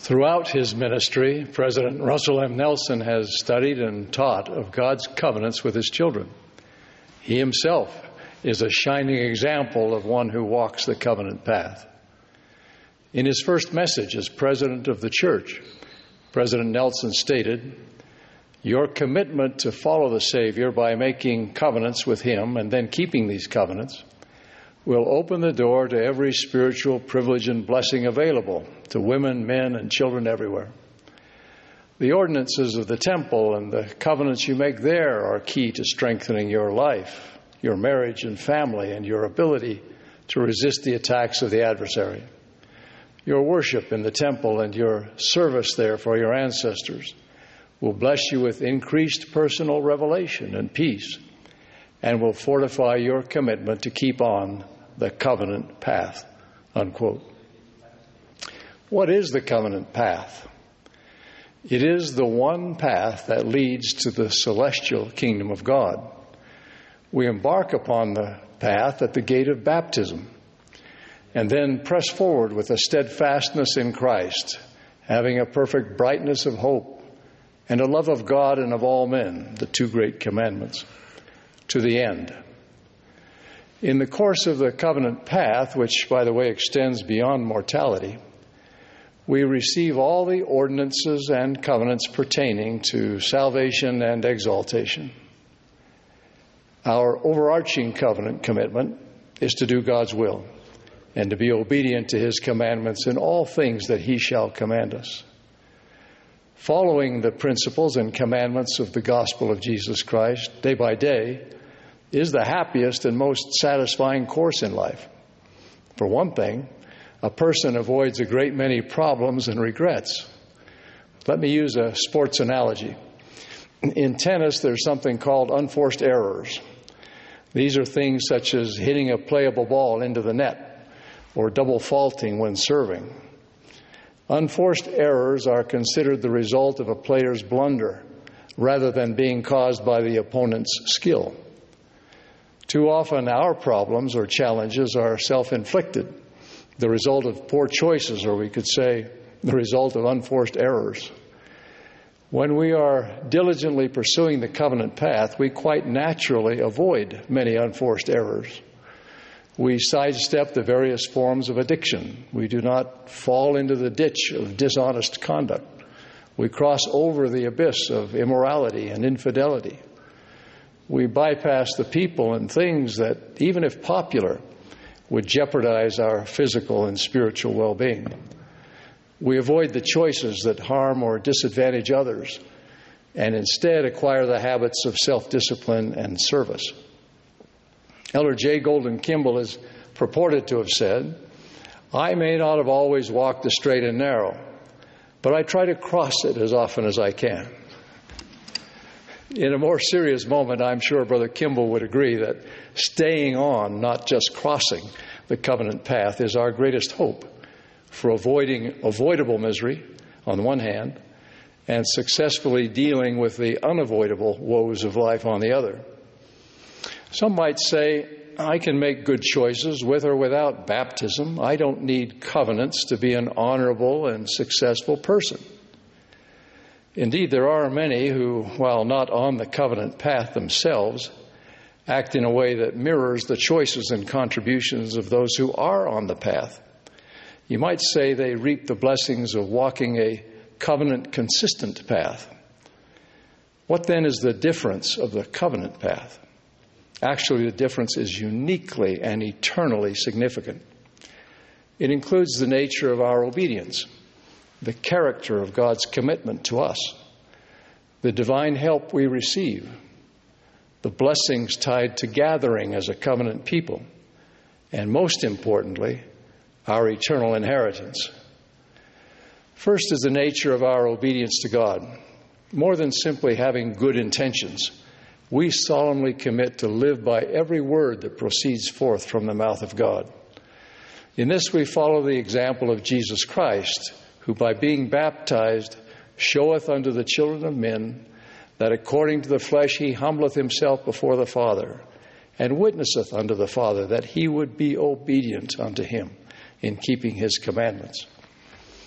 Throughout his ministry, President Russell M. Nelson has studied and taught of God's covenants with his children. He himself is a shining example of one who walks the covenant path. In his first message as president of the church, President Nelson stated, "Your commitment to follow the Savior by making covenants with him and then keeping these covenants will open the door to every spiritual privilege and blessing available to women, men, and children everywhere. The ordinances of the temple and the covenants you make there are key to strengthening your life, your marriage and family, and your ability to resist the attacks of the adversary. Your worship in the temple and your service there for your ancestors will bless you with increased personal revelation and peace, and will fortify your commitment to keep on the covenant path," unquote. What is the covenant path? It is the one path that leads to the celestial kingdom of God. We embark upon the path at the gate of baptism, and then press forward with a steadfastness in Christ, having a perfect brightness of hope and a love of God and of all men, the two great commandments, to the end. In the course of the covenant path, which, by the way, extends beyond mortality, we receive all the ordinances and covenants pertaining to salvation and exaltation. Our overarching covenant commitment is to do God's will and to be obedient to his commandments in all things that he shall command us. Following the principles and commandments of the gospel of Jesus Christ day by day is the happiest and most satisfying course in life. For one thing, a person avoids a great many problems and regrets. Let me use a sports analogy. In tennis, there's something called unforced errors. These are things such as hitting a playable ball into the net or double faulting when serving. Unforced errors are considered the result of a player's blunder rather than being caused by the opponent's skill. Too often, our problems or challenges are self-inflicted, the result of poor choices, or we could say the result of unforced errors. When we are diligently pursuing the covenant path, we quite naturally avoid many unforced errors. We sidestep the various forms of addiction. We do not fall into the ditch of dishonest conduct. We cross over the abyss of immorality and infidelity. We bypass the people and things that, even if popular, would jeopardize our physical and spiritual well-being. We avoid the choices that harm or disadvantage others and instead acquire the habits of self-discipline and service. Elder J. Golden Kimball is purported to have said, "I may not have always walked the straight and narrow, but I try to cross it as often as I can." In a more serious moment, I'm sure Brother Kimball would agree that staying on, not just crossing the covenant path, is our greatest hope for avoiding avoidable misery on the one hand and successfully dealing with the unavoidable woes of life on the other. Some might say, I can make good choices with or without baptism. I don't need covenants to be an honorable and successful person. Indeed, there are many who, while not on the covenant path themselves, act in a way that mirrors the choices and contributions of those who are on the path. You might say they reap the blessings of walking a covenant-consistent path. What then is the difference of the covenant path? Actually, the difference is uniquely and eternally significant. It includes the nature of our obedience, the character of God's commitment to us, the divine help we receive, the blessings tied to gathering as a covenant people, and most importantly, our eternal inheritance. First is the nature of our obedience to God. More than simply having good intentions, we solemnly commit to live by every word that proceeds forth from the mouth of God. In this we follow the example of Jesus Christ, who by being baptized showeth unto the children of men that according to the flesh he humbleth himself before the Father, and witnesseth unto the Father that he would be obedient unto him in keeping his commandments.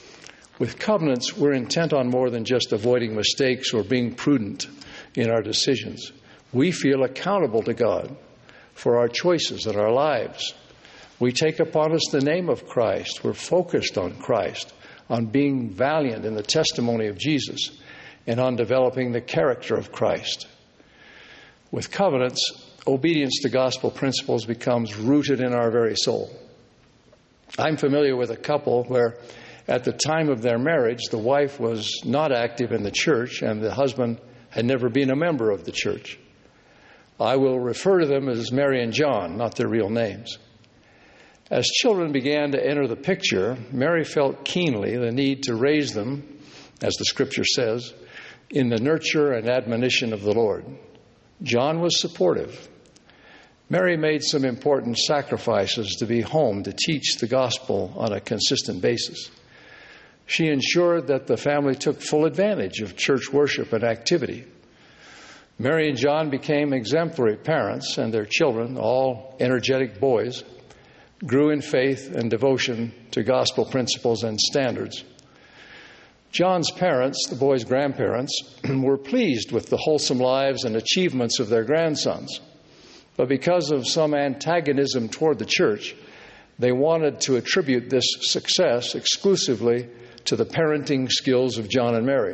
With covenants, we're intent on more than just avoiding mistakes or being prudent in our decisions. We feel accountable to God for our choices and our lives. We take upon us the name of Christ. We're focused on Christ, on being valiant in the testimony of Jesus, and on developing the character of Christ. With covenants, obedience to gospel principles becomes rooted in our very soul. I'm familiar with a couple where at the time of their marriage, the wife was not active in the church and the husband had never been a member of the church. I will refer to them as Mary and John, not their real names. As children began to enter the picture, Mary felt keenly the need to raise them, as the scripture says, in the nurture and admonition of the Lord. John was supportive. Mary made some important sacrifices to be home to teach the gospel on a consistent basis. She ensured that the family took full advantage of church worship and activity. Mary and John became exemplary parents, and their children, all energetic boys, grew in faith and devotion to gospel principles and standards. John's parents, the boys' grandparents, were pleased with the wholesome lives and achievements of their grandsons. But because of some antagonism toward the church, they wanted to attribute this success exclusively to the parenting skills of John and Mary.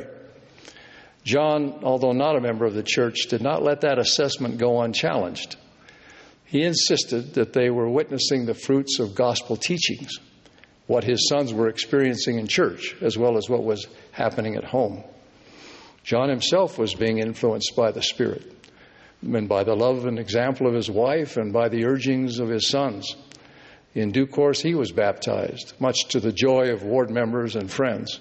John, although not a member of the church, did not let that assessment go unchallenged. He insisted that they were witnessing the fruits of gospel teachings, what his sons were experiencing in church, as well as what was happening at home. John himself was being influenced by the Spirit, and by the love and example of his wife, and by the urgings of his sons. In due course, he was baptized, much to the joy of ward members and friends.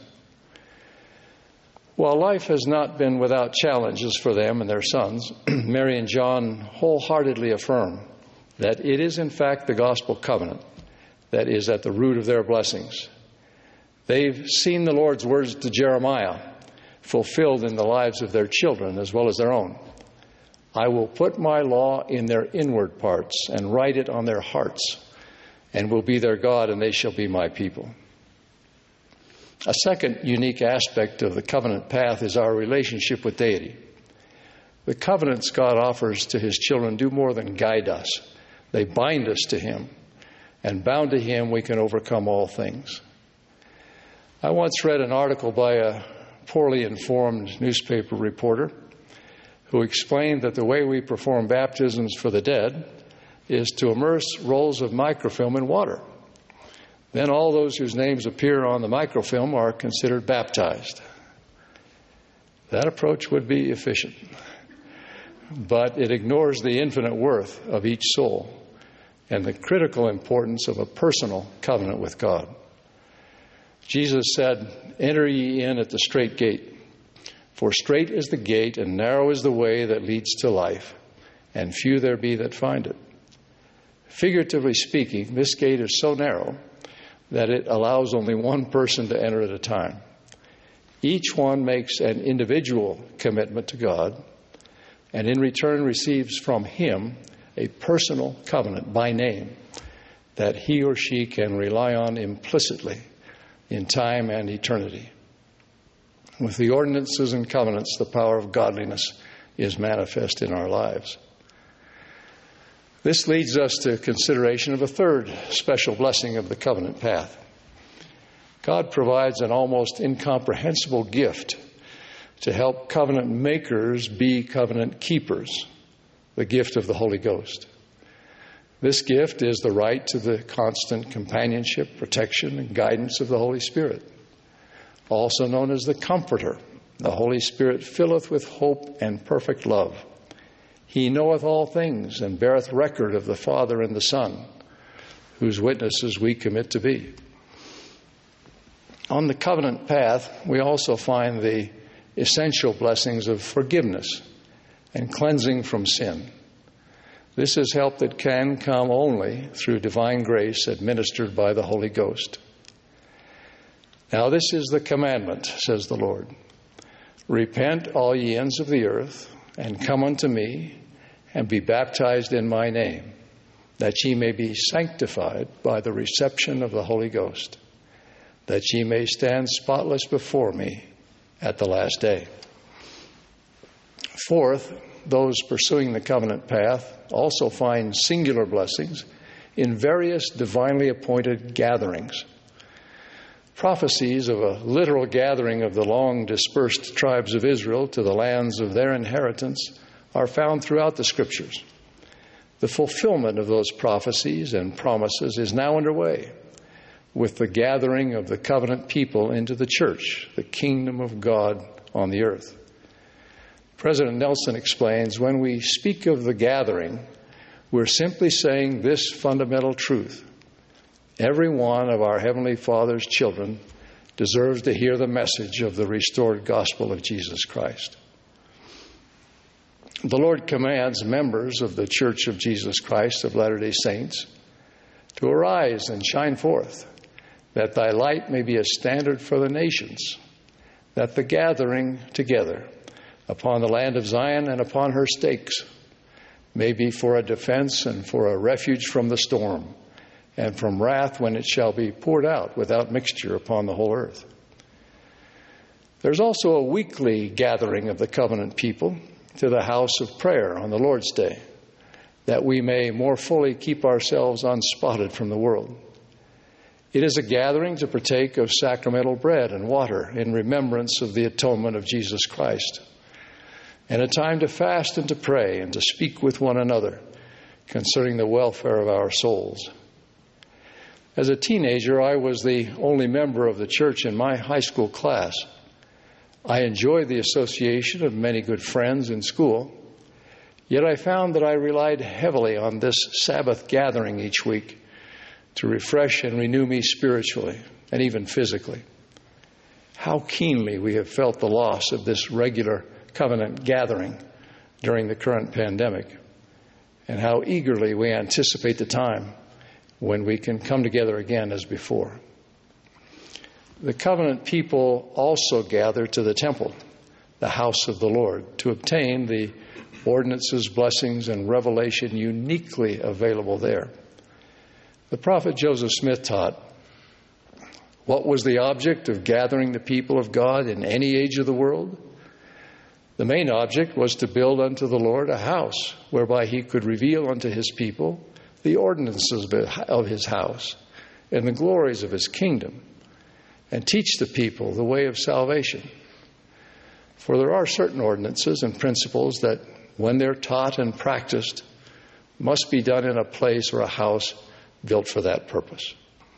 While life has not been without challenges for them and their sons, Mary and John wholeheartedly affirm that it is in fact the gospel covenant that is at the root of their blessings. They've seen the Lord's words to Jeremiah fulfilled in the lives of their children as well as their own. I will put my law in their inward parts and write it on their hearts, and will be their God, and they shall be my people. A second unique aspect of the covenant path is our relationship with deity. The covenants God offers to his children do more than guide us. They bind us to him, and bound to him we can overcome all things. I once read an article by a poorly informed newspaper reporter who explained that the way we perform baptisms for the dead is to immerse rolls of microfilm in water. Then all those whose names appear on the microfilm are considered baptized. That approach would be efficient, but it ignores the infinite worth of each soul and the critical importance of a personal covenant with God. Jesus said, "Enter ye in at the strait gate, for strait is the gate and narrow is the way that leads to life, and few there be that find it." Figuratively speaking, this gate is so narrow that it allows only one person to enter at a time. Each one makes an individual commitment to God, and in return receives from him a personal covenant by name that he or she can rely on implicitly in time and eternity. With the ordinances and covenants, the power of godliness is manifest in our lives. This leads us to consideration of a third special blessing of the covenant path. God provides an almost incomprehensible gift to help covenant makers be covenant keepers, the gift of the Holy Ghost. This gift is the right to the constant companionship, protection, and guidance of the Holy Spirit, also known as the Comforter. The Holy Spirit filleth with hope and perfect love. He knoweth all things, and beareth record of the Father and the Son, whose witnesses we commit to be. On the covenant path, we also find the essential blessings of forgiveness and cleansing from sin. This is help that can come only through divine grace administered by the Holy Ghost. Now this is the commandment, says the Lord. Repent, all ye ends of the earth, and come unto me, and be baptized in my name, that ye may be sanctified by the reception of the Holy Ghost. that ye may stand spotless before me at the last day. Fourth, those pursuing the covenant path also find singular blessings in various divinely appointed gatherings. Prophecies of a literal gathering of the long dispersed tribes of Israel to the lands of their inheritance are found throughout the Scriptures. The fulfillment of those prophecies and promises is now underway with the gathering of the covenant people into the church, the kingdom of God on the earth. President Nelson explains, when we speak of the gathering, we're simply saying this fundamental truth. Every one of our Heavenly Father's children deserves to hear the message of the restored gospel of Jesus Christ. The Lord commands members of the Church of Jesus Christ of Latter-day Saints to arise and shine forth, that thy light may be a standard for the nations, that the gathering together upon the land of Zion and upon her stakes may be for a defense and for a refuge from the storm, and from wrath when it shall be poured out without mixture upon the whole earth. There's also a weekly gathering of the covenant people to the house of prayer on the Lord's Day, that we may more fully keep ourselves unspotted from the world. It is a gathering to partake of sacramental bread and water in remembrance of the atonement of Jesus Christ, and a time to fast and to pray and to speak with one another concerning the welfare of our souls. As a teenager, I was the only member of the church in my high school class. I enjoyed the association of many good friends in school, yet I found that I relied heavily on this Sabbath gathering each week to refresh and renew me spiritually and even physically. How keenly we have felt the loss of this regular covenant gathering during the current pandemic, and how eagerly we anticipate the time when we can come together again as before. The covenant people also gather to the temple, the house of the Lord, to obtain the ordinances, blessings, and revelation uniquely available there. The prophet Joseph Smith taught, what was the object of gathering the people of God in any age of the world? The main object was to build unto the Lord a house whereby he could reveal unto his people the ordinances of his house and the glories of his kingdom, and teach the people the way of salvation. For there are certain ordinances and principles that, when they're taught and practiced, must be done in a place or a house built for that purpose.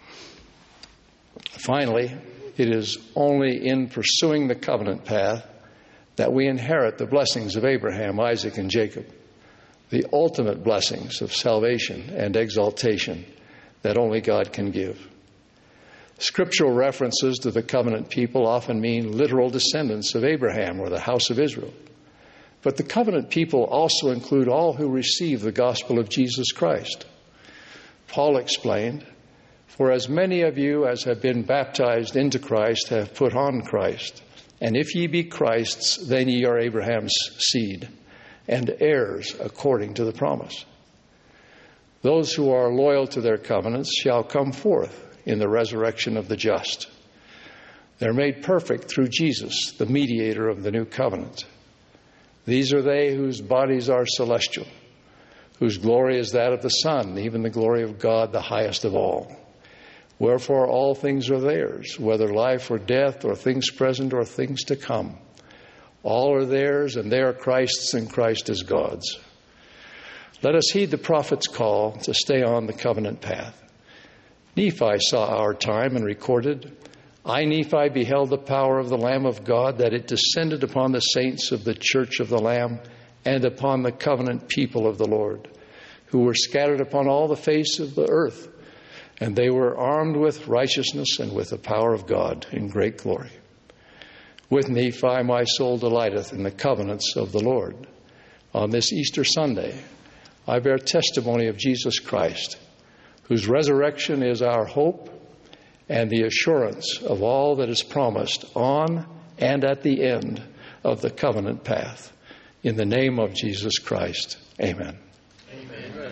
Finally, it is only in pursuing the covenant path that we inherit the blessings of Abraham, Isaac, and Jacob, the ultimate blessings of salvation and exaltation that only God can give. Scriptural references to the covenant people often mean literal descendants of Abraham or the house of Israel. But the covenant people also include all who receive the gospel of Jesus Christ. Paul explained, for as many of you as have been baptized into Christ have put on Christ. And if ye be Christ's, then ye are Abraham's seed, and heirs according to the promise. Those who are loyal to their covenants shall come forth in the resurrection of the just. They're made perfect through Jesus, the mediator of the new covenant. These are they whose bodies are celestial, whose glory is that of the Son, even the glory of God, the highest of all. Wherefore all things are theirs, whether life or death, or things present or things to come. All are theirs, and they are Christ's, and Christ is God's. Let us heed the prophet's call to stay on the covenant path. Nephi saw our time and recorded, I, Nephi, beheld the power of the Lamb of God, that it descended upon the saints of the church of the Lamb and upon the covenant people of the Lord, who were scattered upon all the face of the earth. And they were armed with righteousness and with the power of God in great glory. With Nephi my soul delighteth in the covenants of the Lord. On this Easter Sunday, I bear testimony of Jesus Christ, whose resurrection is our hope and the assurance of all that is promised on and at the end of the covenant path. In the name of Jesus Christ, amen. Amen.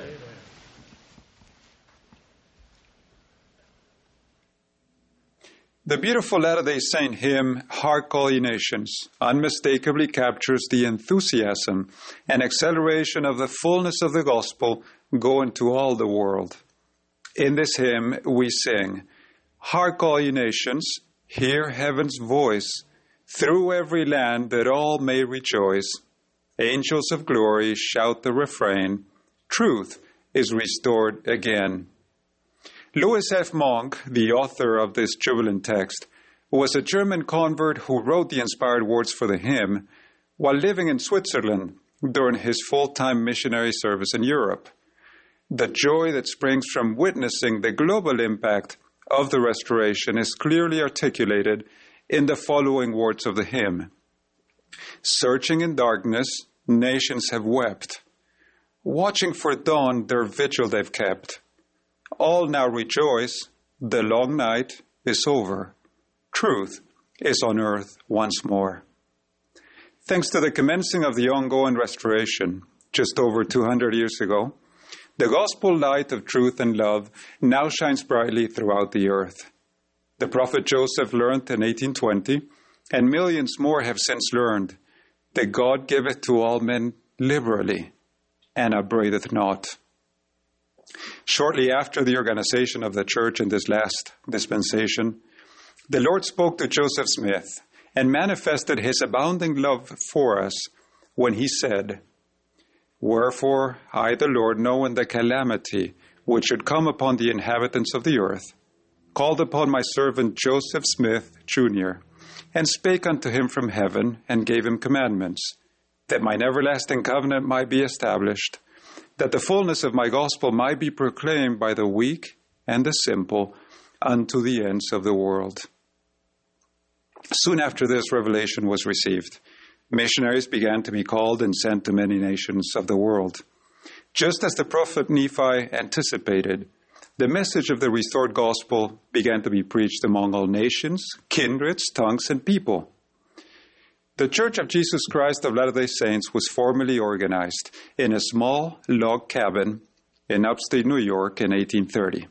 The beautiful Latter-day Saint hymn, Hark All Ye Nations, unmistakably captures the enthusiasm and acceleration of the fullness of the gospel going to all the world. In this hymn, we sing, Hark all ye nations, hear heaven's voice, through every land that all may rejoice. Angels of glory shout the refrain, truth is restored again. Louis F. Monk, the author of this jubilant text, was a German convert who wrote the inspired words for the hymn while living in Switzerland during his full-time missionary service in Europe. The joy that springs from witnessing the global impact of the restoration is clearly articulated in the following words of the hymn. Searching in darkness, nations have wept. Watching for dawn, their vigil they've kept. All now rejoice, the long night is over. Truth is on earth once more. Thanks to the commencing of the ongoing restoration, just over two hundred years ago, the gospel light of truth and love now shines brightly throughout the earth. The prophet Joseph learned in eighteen twenty, and millions more have since learned, that God giveth to all men liberally, and upbraideth not. Shortly after the organization of the church in this last dispensation, the Lord spoke to Joseph Smith and manifested his abounding love for us when he said, Wherefore I, the Lord, knowing the calamity which should come upon the inhabitants of the earth, called upon my servant Joseph Smith, Junior, and spake unto him from heaven, and gave him commandments, that mine everlasting covenant might be established, that the fullness of my gospel might be proclaimed by the weak and the simple unto the ends of the world. Soon after this revelation was received, missionaries began to be called and sent to many nations of the world. Just as the prophet Nephi anticipated, the message of the restored gospel began to be preached among all nations, kindreds, tongues, and people. The Church of Jesus Christ of Latter-day Saints was formally organized in a small log cabin in upstate New York in eighteen thirty.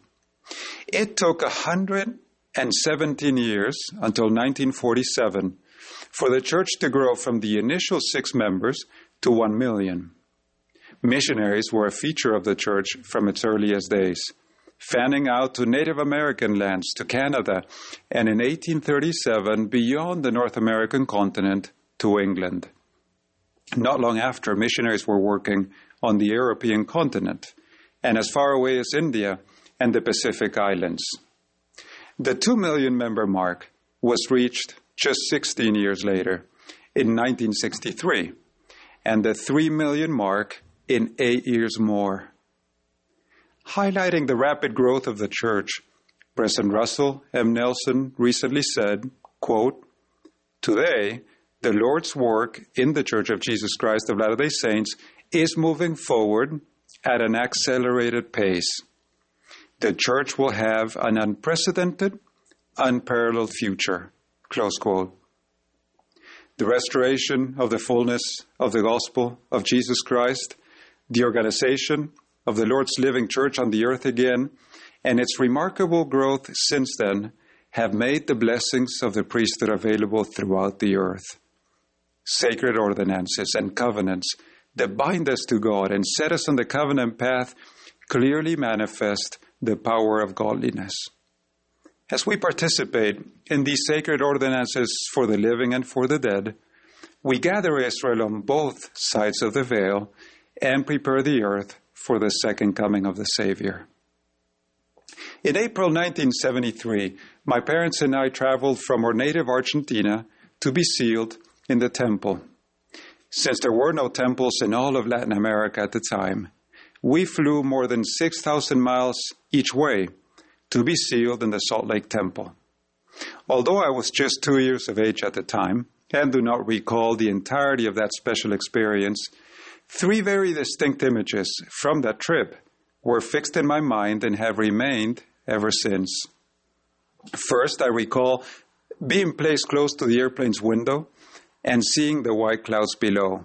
It took one hundred seventeen years until nineteen forty-seven for the church to grow from the initial six members to one million. Missionaries were a feature of the church from its earliest days, fanning out to Native American lands, to Canada, and in eighteen thirty-seven beyond the North American continent to England. Not long after, missionaries were working on the European continent and as far away as India and the Pacific Islands. The two million member mark was reached just sixteen years later, in nineteen sixty-three, and the three million mark in eight years more. Highlighting the rapid growth of the church, President Russell M. Nelson recently said, quote, Today, the Lord's work in the Church of Jesus Christ of Latter-day Saints is moving forward at an accelerated pace. The church will have an unprecedented, unparalleled future, close quote. The restoration of the fullness of the gospel of Jesus Christ, the organization of the Lord's living church on the earth again, and its remarkable growth since then have made the blessings of the priesthood available throughout the earth. Sacred ordinances and covenants that bind us to God and set us on the covenant path clearly manifest the power of godliness. As we participate in these sacred ordinances for the living and for the dead, we gather Israel on both sides of the veil and prepare the earth for the second coming of the Savior. In April nineteen seventy-three, my parents and I traveled from our native Argentina to be sealed in the temple. Since there were no temples in all of Latin America at the time, we flew more than six thousand miles each way to be sealed in the Salt Lake Temple. Although I was just two years of age at the time and do not recall the entirety of that special experience, three very distinct images from that trip were fixed in my mind and have remained ever since. First, I recall being placed close to the airplane's window and seeing the white clouds below.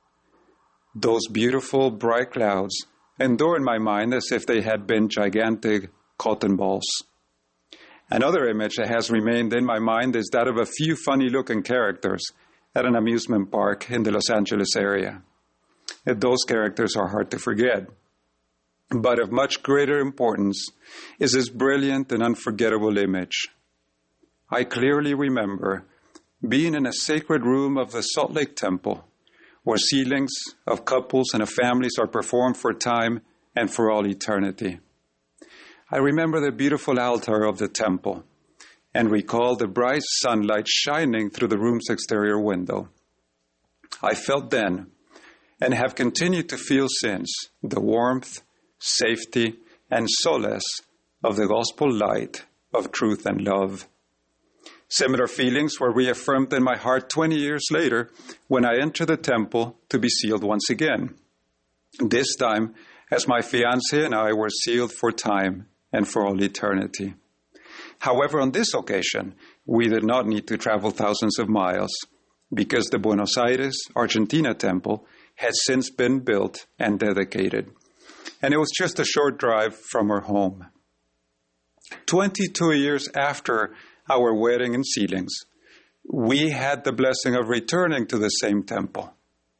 Those beautiful, bright clouds endure in my mind as if they had been gigantic cotton balls. Another image that has remained in my mind is that of a few funny-looking characters at an amusement park in the Los Angeles area. Those characters are hard to forget. But of much greater importance is this brilliant and unforgettable image. I clearly remember being in a sacred room of the Salt Lake Temple, where sealings of couples and of families are performed for time and for all eternity. I remember the beautiful altar of the temple and recall the bright sunlight shining through the room's exterior window. I felt then, and have continued to feel since, the warmth, safety, and solace of the gospel light of truth and love. Similar feelings were reaffirmed in my heart twenty years later when I entered the temple to be sealed once again, this time as my fiancée and I were sealed for time and for all eternity. However, on this occasion, we did not need to travel thousands of miles because the Buenos Aires, Argentina temple had since been built and dedicated, and it was just a short drive from our home. twenty-two years after our wedding and sealings, we had the blessing of returning to the same temple.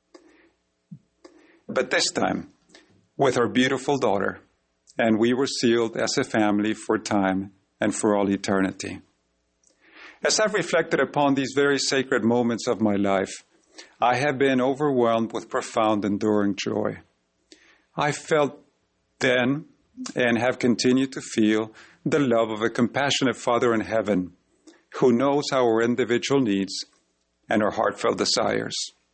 But this time, with our beautiful daughter, and we were sealed as a family for time and for all eternity. As I've reflected upon these very sacred moments of my life, I have been overwhelmed with profound, enduring joy. I felt then, and have continued to feel, the love of a compassionate Father in heaven who knows our individual needs and our heartfelt desires.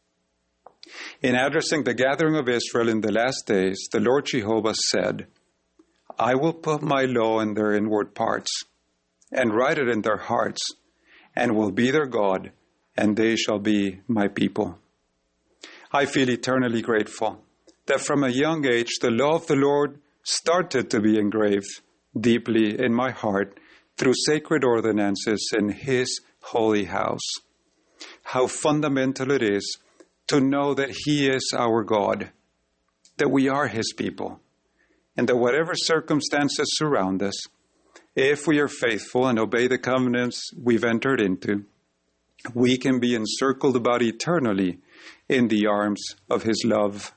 In addressing the gathering of Israel in the last days, the Lord Jehovah said, I will put my law in their inward parts and write it in their hearts, and will be their God, and they shall be my people. I feel eternally grateful that from a young age the law of the Lord started to be engraved deeply in my heart through sacred ordinances in His holy house. How fundamental it is to know that He is our God, that we are His people, and that whatever circumstances surround us, if we are faithful and obey the covenants we've entered into, we can be encircled about eternally in the arms of His love.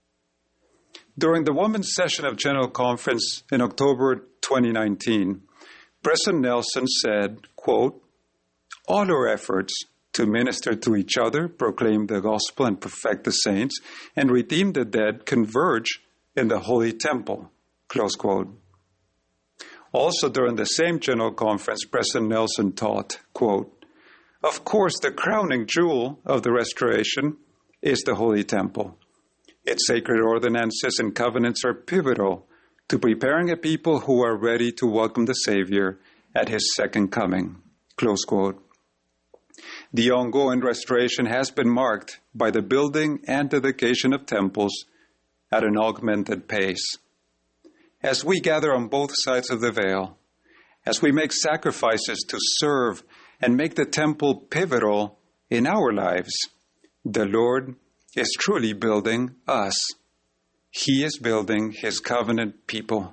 During the Women's Session of General Conference in October twenty nineteen, President Nelson said, quote, all our efforts to minister to each other, proclaim the gospel and perfect the saints, and redeem the dead converge in the Holy Temple, close quote. Also during the same General Conference, President Nelson taught, quote, of course, the crowning jewel of the restoration is the Holy Temple. Its sacred ordinances and covenants are pivotal to preparing a people who are ready to welcome the Savior at His second coming, close quote. The ongoing restoration has been marked by the building and dedication of temples at an augmented pace. As we gather on both sides of the veil, as we make sacrifices to serve and make the temple pivotal in our lives, the Lord is truly building us. He is building His covenant people.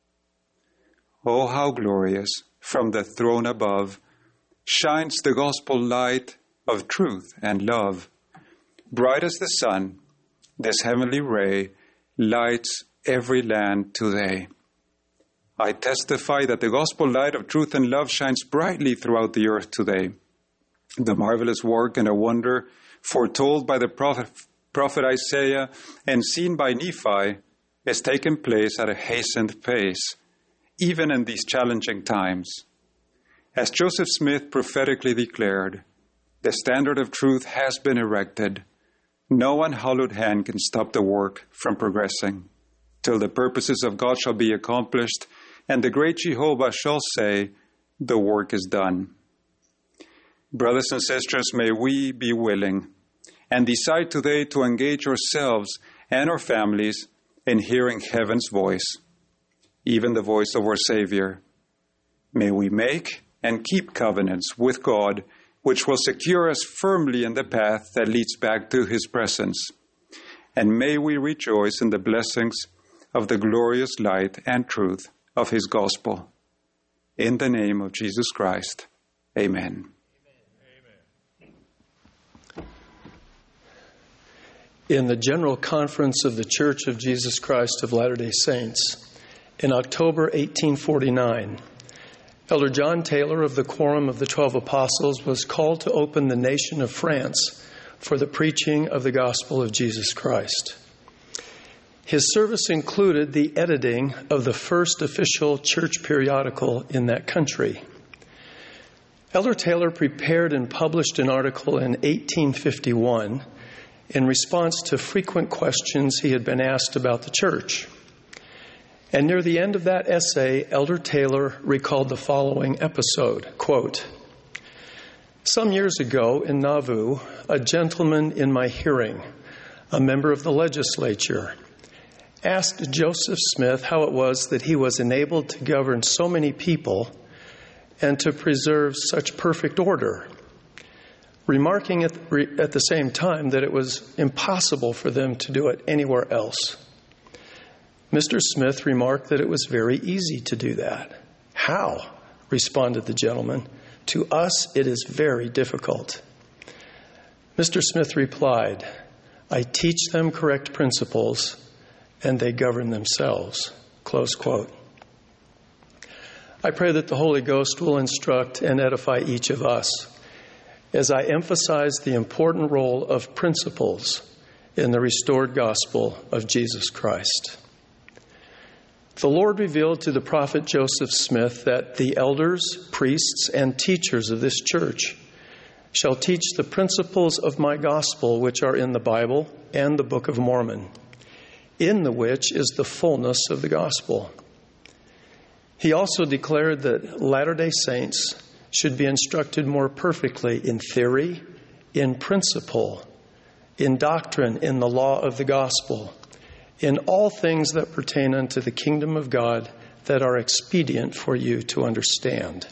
Oh, how glorious from the throne above shines the gospel light of truth and love. Bright as the sun, this heavenly ray lights every land today. I testify that the gospel light of truth and love shines brightly throughout the earth today. The marvelous work and a wonder foretold by the prophet, prophet Isaiah and seen by Nephi is taking place at a hastened pace, even in these challenging times. As Joseph Smith prophetically declared, the standard of truth has been erected. No unhallowed hand can stop the work from progressing, till the purposes of God shall be accomplished, and the great Jehovah shall say, the work is done. Brothers and sisters, may we be willing and decide today to engage ourselves and our families in hearing heaven's voice, even the voice of our Savior. May we make and keep covenants with God, which will secure us firmly in the path that leads back to His presence. And may we rejoice in the blessings of the glorious light and truth of His gospel. In the name of Jesus Christ. Amen. In the General Conference of the Church of Jesus Christ of Latter-day Saints, in October eighteen forty-nine, Elder John Taylor of the Quorum of the Twelve Apostles was called to open the nation of France for the preaching of the gospel of Jesus Christ. His service included the editing of the first official church periodical in that country. Elder Taylor prepared and published an article in eighteen fifty-one in response to frequent questions he had been asked about the church. And near the end of that essay, Elder Taylor recalled the following episode, quote, "Some years ago in Nauvoo, a gentleman in my hearing, a member of the legislature, asked Joseph Smith how it was that he was enabled to govern so many people and to preserve such perfect order, remarking at, at the same time that it was impossible for them to do it anywhere else. Mister Smith remarked that it was very easy to do that. How? Responded the gentleman. To us, it is very difficult. Mister Smith replied, I teach them correct principles, and they govern themselves. Close quote. I pray that the Holy Ghost will instruct and edify each of us as I emphasize the important role of principles in the restored gospel of Jesus Christ. The Lord revealed to the prophet Joseph Smith that the elders, priests, and teachers of this church shall teach the principles of my gospel which are in the Bible and the Book of Mormon, in the which is the fullness of the gospel. He also declared that Latter-day Saints should be instructed more perfectly in theory, in principle, in doctrine, in the law of the gospel, in all things that pertain unto the kingdom of God that are expedient for you to understand.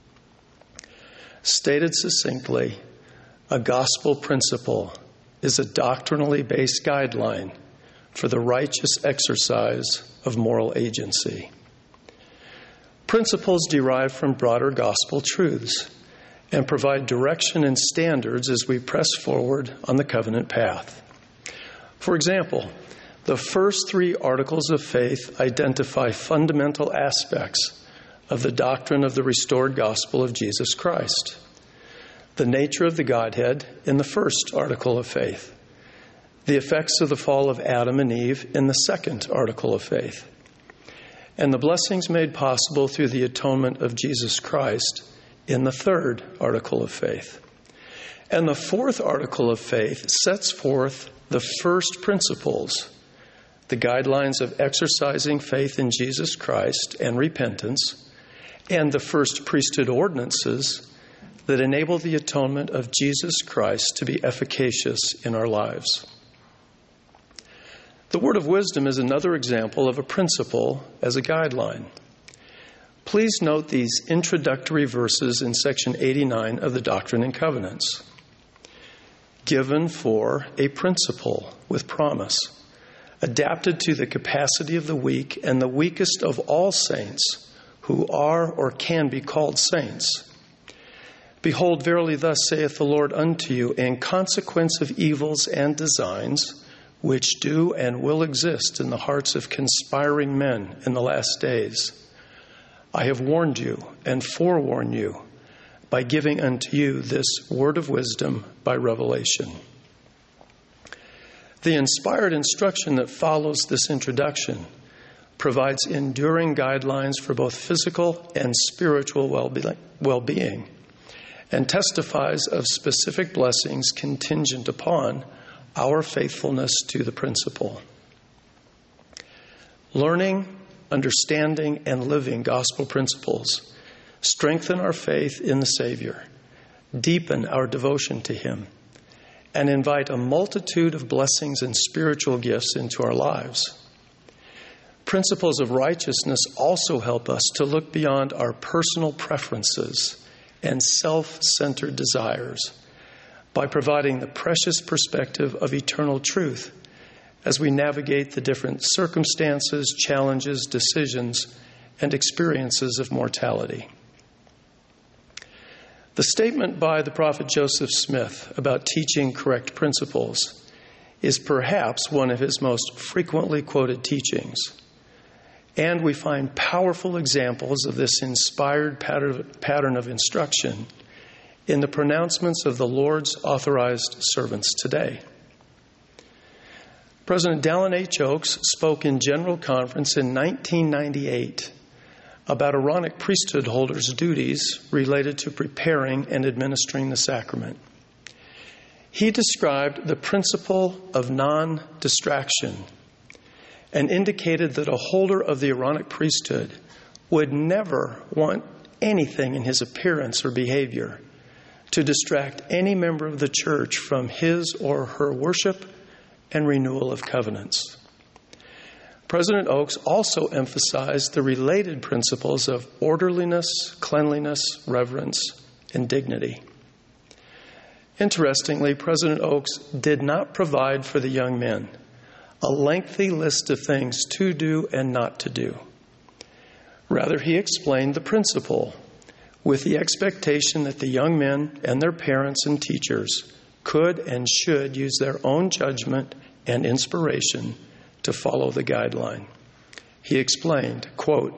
Stated succinctly, a gospel principle is a doctrinally based guideline for the righteous exercise of moral agency. Principles derive from broader gospel truths and provide direction and standards as we press forward on the covenant path. For example, the first three articles of faith identify fundamental aspects of the doctrine of the restored gospel of Jesus Christ. The nature of the Godhead in the first article of faith. The effects of the fall of Adam and Eve in the second article of faith. And the blessings made possible through the atonement of Jesus Christ in the third article of faith. And the fourth article of faith sets forth the first principles, the guidelines of exercising faith in Jesus Christ and repentance, and the first priesthood ordinances that enable the atonement of Jesus Christ to be efficacious in our lives. The word of wisdom is another example of a principle as a guideline. Please note these introductory verses in section eighty-nine of the Doctrine and Covenants. Given for a principle with promise, adapted to the capacity of the weak and the weakest of all saints who are or can be called saints. Behold, verily thus saith the Lord unto you, in consequence of evils and designs, which do and will exist in the hearts of conspiring men in the last days. I have warned you and forewarned you by giving unto you this word of wisdom by revelation. The inspired instruction that follows this introduction provides enduring guidelines for both physical and spiritual well-being and testifies of specific blessings contingent upon our faithfulness to the principle. Learning, understanding, and living gospel principles strengthen our faith in the Savior, deepen our devotion to Him, and invite a multitude of blessings and spiritual gifts into our lives. Principles of righteousness also help us to look beyond our personal preferences and self-centered desires by providing the precious perspective of eternal truth as we navigate the different circumstances, challenges, decisions, and experiences of mortality. The statement by the prophet Joseph Smith about teaching correct principles is perhaps one of his most frequently quoted teachings. And we find powerful examples of this inspired pattern of instruction in the pronouncements of the Lord's authorized servants today. President Dallin H. Oaks spoke in General Conference in nineteen ninety-eight about Aaronic priesthood holders' duties related to preparing and administering the sacrament. He described the principle of non-distraction and indicated that a holder of the Aaronic priesthood would never want anything in his appearance or behavior to distract any member of the church from his or her worship and renewal of covenants. President Oaks also emphasized the related principles of orderliness, cleanliness, reverence, and dignity. Interestingly, President Oaks did not provide for the young men a lengthy list of things to do and not to do. Rather, he explained the principle with the expectation that the young men and their parents and teachers could and should use their own judgment and inspiration to follow the guideline. He explained, quote,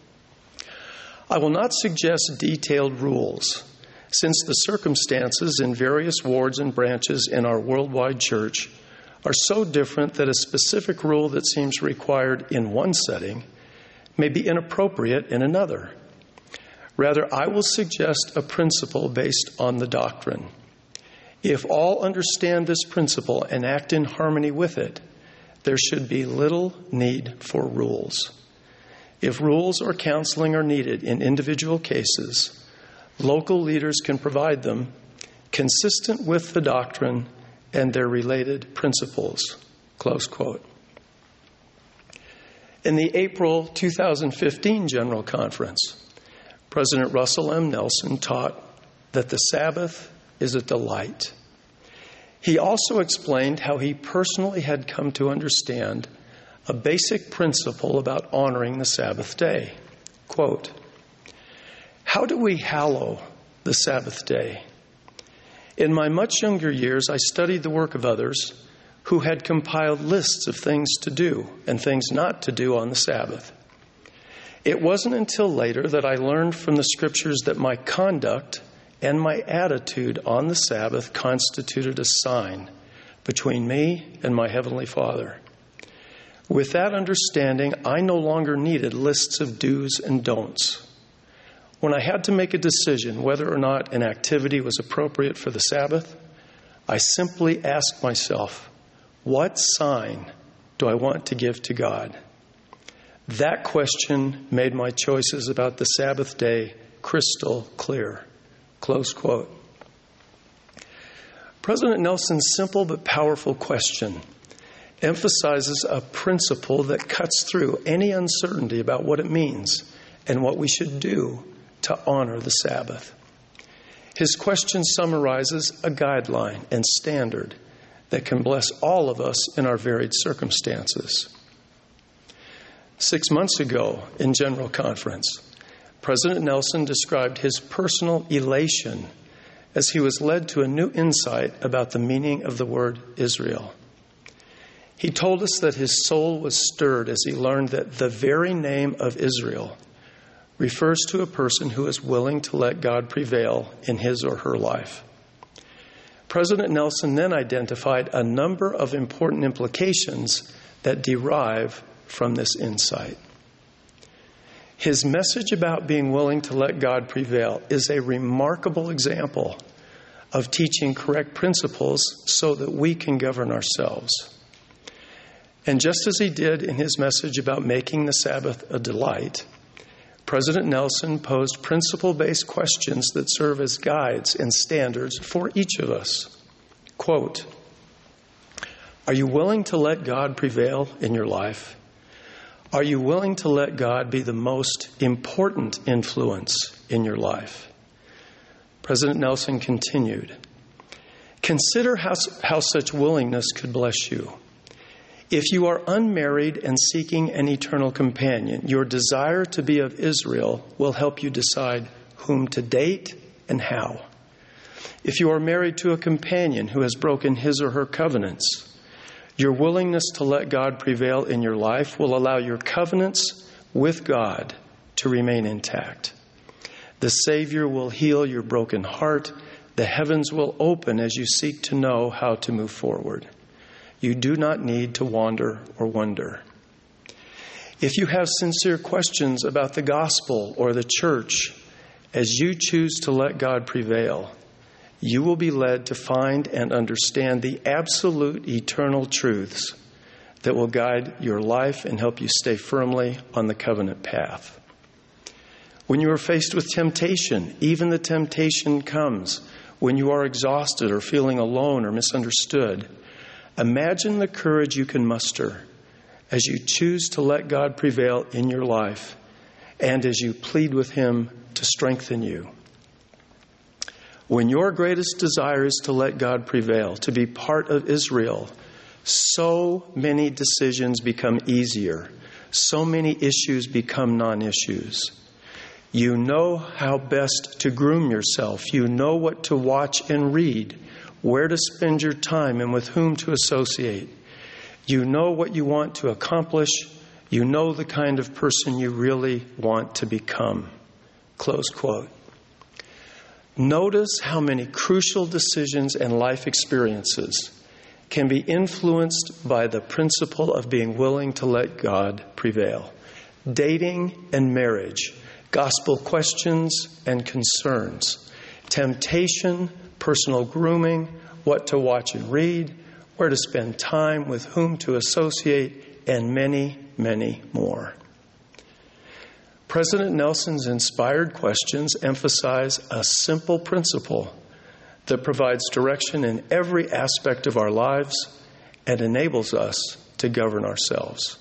"I will not suggest detailed rules, since the circumstances in various wards and branches in our worldwide church are so different that a specific rule that seems required in one setting may be inappropriate in another. Rather, I will suggest a principle based on the doctrine. If all understand this principle and act in harmony with it, there should be little need for rules. If rules or counseling are needed in individual cases, local leaders can provide them consistent with the doctrine and their related principles." Close quote. In the April two thousand fifteen General Conference, President Russell M. Nelson taught that the Sabbath is a delight. He also explained how he personally had come to understand a basic principle about honoring the Sabbath day. Quote, "How do we hallow the Sabbath day? In my much younger years, I studied the work of others who had compiled lists of things to do and things not to do on the Sabbath. It wasn't until later that I learned from the scriptures that my conduct and my attitude on the Sabbath constituted a sign between me and my Heavenly Father. With that understanding, I no longer needed lists of do's and don'ts. When I had to make a decision whether or not an activity was appropriate for the Sabbath, I simply asked myself, what sign do I want to give to God? That question made my choices about the Sabbath day crystal clear." Close quote. President Nelson's simple but powerful question emphasizes a principle that cuts through any uncertainty about what it means and what we should do to honor the Sabbath. His question summarizes a guideline and standard that can bless all of us in our varied circumstances. Six months ago in General Conference, President Nelson described his personal elation as he was led to a new insight about the meaning of the word Israel. He told us that his soul was stirred as he learned that the very name of Israel refers to a person who is willing to let God prevail in his or her life. President Nelson then identified a number of important implications that derive from this insight. His message about being willing to let God prevail is a remarkable example of teaching correct principles so that we can govern ourselves. And just as he did in his message about making the Sabbath a delight, President Nelson posed principle-based questions that serve as guides and standards for each of us. Quote, "Are you willing to let God prevail in your life? Are you willing to let God be the most important influence in your life?" President Nelson continued, "Consider how, how such willingness could bless you. If you are unmarried and seeking an eternal companion, your desire to be of Israel will help you decide whom to date and how. If you are married to a companion who has broken his or her covenants, your willingness to let God prevail in your life will allow your covenants with God to remain intact. The Savior will heal your broken heart. The heavens will open as you seek to know how to move forward. You do not need to wander or wonder. If you have sincere questions about the gospel or the church, as you choose to let God prevail, you will be led to find and understand the absolute eternal truths that will guide your life and help you stay firmly on the covenant path. When you are faced with temptation, even the temptation comes when you are exhausted or feeling alone or misunderstood. Imagine the courage you can muster as you choose to let God prevail in your life and as you plead with Him to strengthen you. When your greatest desire is to let God prevail, to be part of Israel, so many decisions become easier. So many issues become non-issues. You know how best to groom yourself. You know what to watch and read, where to spend your time and with whom to associate. You know what you want to accomplish. You know the kind of person you really want to become. Close quote. Notice how many crucial decisions and life experiences can be influenced by the principle of being willing to let God prevail. Dating and marriage, gospel questions and concerns, temptation, personal grooming, what to watch and read, where to spend time, with whom to associate, and many, many more. President Nelson's inspired questions emphasize a simple principle that provides direction in every aspect of our lives and enables us to govern ourselves.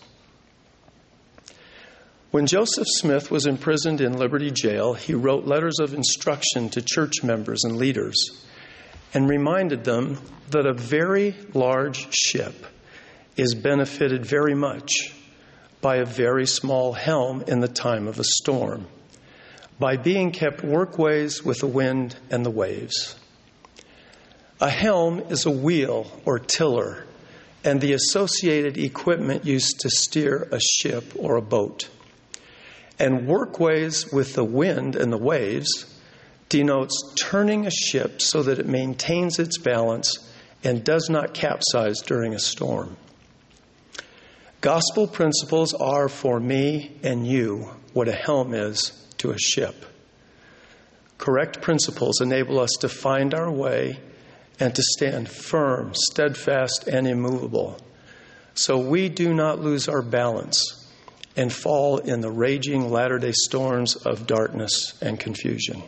When Joseph Smith was imprisoned in Liberty Jail, he wrote letters of instruction to church members and leaders and reminded them that a very large ship is benefited very much by a very small helm in the time of a storm, by being kept workways with the wind and the waves. A helm is a wheel or tiller and the associated equipment used to steer a ship or a boat. And workways with the wind and the waves denotes turning a ship so that it maintains its balance and does not capsize during a storm. Gospel principles are for me and you what a helm is to a ship. Correct principles enable us to find our way and to stand firm, steadfast, and immovable, so we do not lose our balance and fall in the raging latter-day storms of darkness and confusion.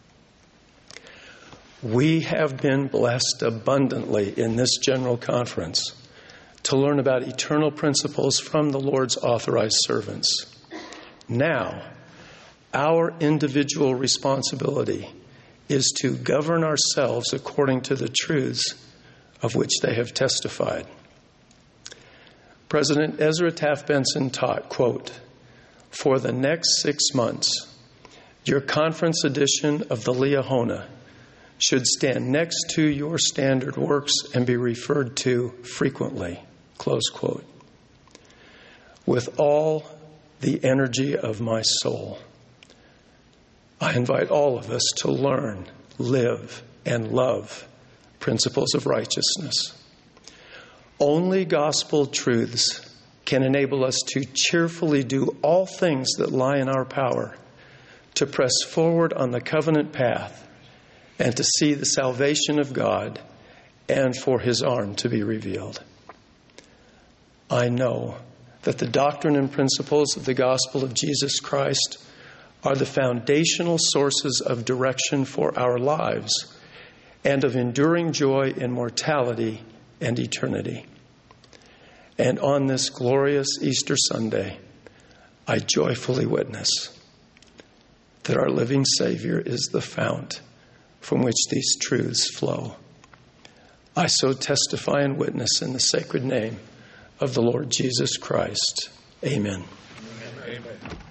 We have been blessed abundantly in this general conference to learn about eternal principles from the Lord's authorized servants. Now, our individual responsibility is to govern ourselves according to the truths of which they have testified. President Ezra Taft Benson taught, quote, "For the next six months, your conference edition of the Liahona should stand next to your standard works and be referred to frequently," close quote. With all the energy of my soul, I invite all of us to learn, live, and love principles of righteousness. Only gospel truths can enable us to cheerfully do all things that lie in our power to press forward on the covenant path and to see the salvation of God and for His arm to be revealed. I know that the doctrine and principles of the gospel of Jesus Christ are the foundational sources of direction for our lives and of enduring joy in mortality and eternity. And on this glorious Easter Sunday, I joyfully witness that our living Savior is the fount from which these truths flow. I so testify and witness in the sacred name of the Lord Jesus Christ. Amen. Amen.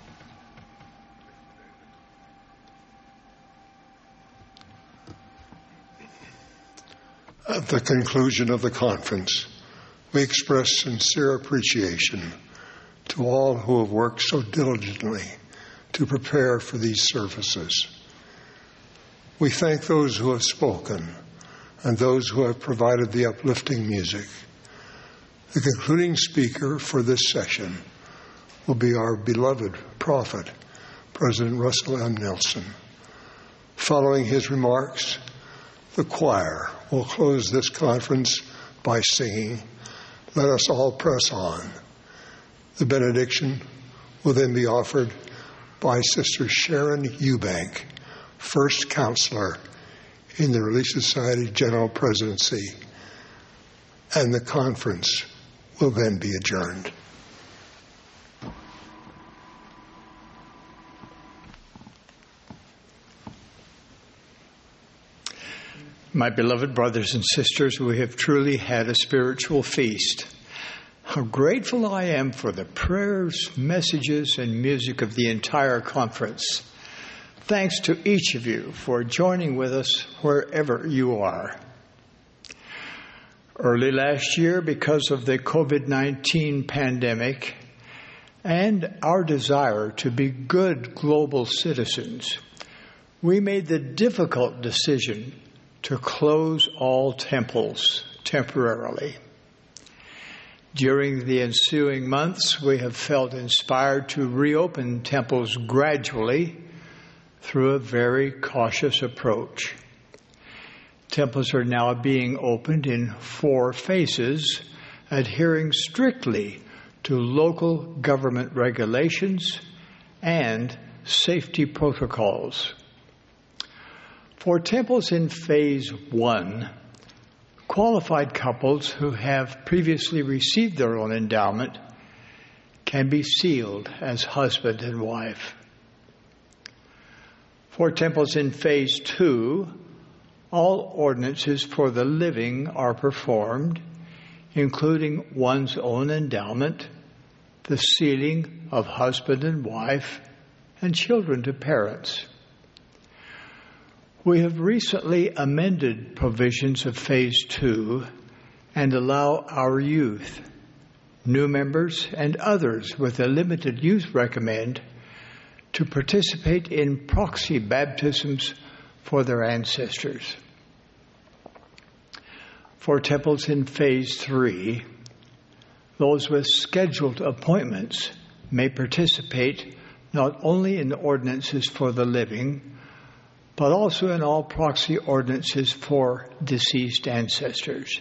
At the conclusion of the conference, we express sincere appreciation to all who have worked so diligently to prepare for these services. We thank those who have spoken and those who have provided the uplifting music. The concluding speaker for this session will be our beloved prophet, President Russell M. Nelson. Following his remarks, the choir will close this conference by singing, "Let Us All Press On." The benediction will then be offered by Sister Sharon Eubank, First Counselor in the Relief Society General Presidency, and the conference will then be adjourned. My beloved brothers and sisters, we have truly had a spiritual feast. How grateful I am for the prayers, messages, and music of the entire conference. Thanks to each of you for joining with us wherever you are. Early last year, because of the covid nineteen pandemic and our desire to be good global citizens, we made the difficult decision to close all temples temporarily. During the ensuing months, we have felt inspired to reopen temples gradually through a very cautious approach. Temples are now being opened in four phases, adhering strictly to local government regulations and safety protocols. For temples in phase one, qualified couples who have previously received their own endowment can be sealed as husband and wife. For temples in phase two, all ordinances for the living are performed, including one's own endowment, the sealing of husband and wife, and children to parents. We have recently amended provisions of phase two and allow our youth, new members, and others with a limited youth recommend to participate in proxy baptisms for their ancestors. For temples in phase three, those with scheduled appointments may participate not only in ordinances for the living, but also in all proxy ordinances for deceased ancestors.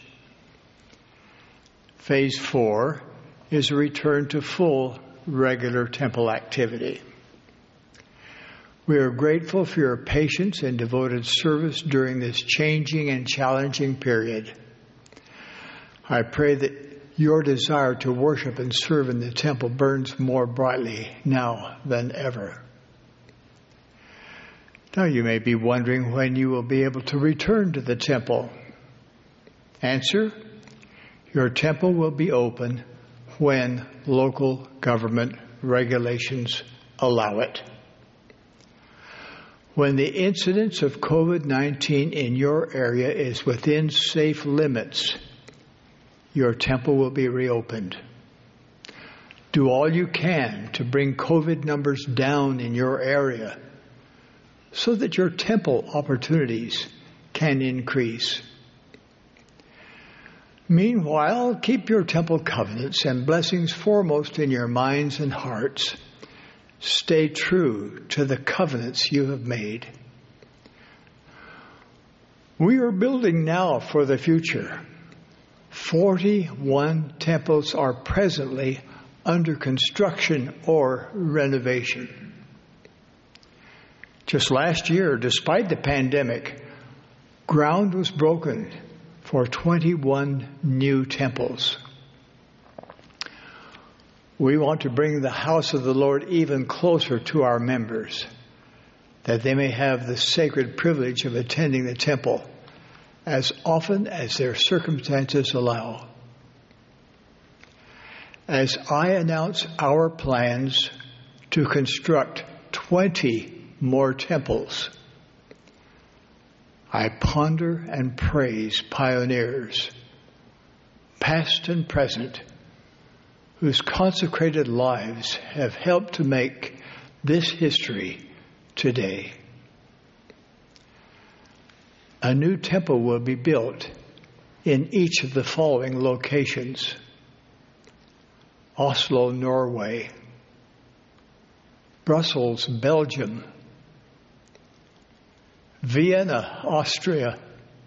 Phase four is a return to full regular temple activity. We are grateful for your patience and devoted service during this changing and challenging period. I pray that your desire to worship and serve in the temple burns more brightly now than ever. Now you may be wondering when you will be able to return to the temple. Answer: your temple will be open when local government regulations allow it. When the incidence of covid nineteen in your area is within safe limits, your temple will be reopened. Do all you can to bring COVID numbers down in your area so that your temple opportunities can increase. Meanwhile, keep your temple covenants and blessings foremost in your minds and hearts. Stay true to the covenants you have made. We are building now for the future. forty-one temples are presently under construction or renovation. Just last year, despite the pandemic, ground was broken for twenty-one new temples. We want to bring the house of the Lord even closer to our members, that they may have the sacred privilege of attending the temple as often as their circumstances allow. as I announce our plans to construct twenty more temples, I ponder and praise pioneers, past and present, whose consecrated lives have helped to make this history today. A new temple will be built in each of the following locations: Oslo, Norway; Brussels, Belgium; Vienna, Austria;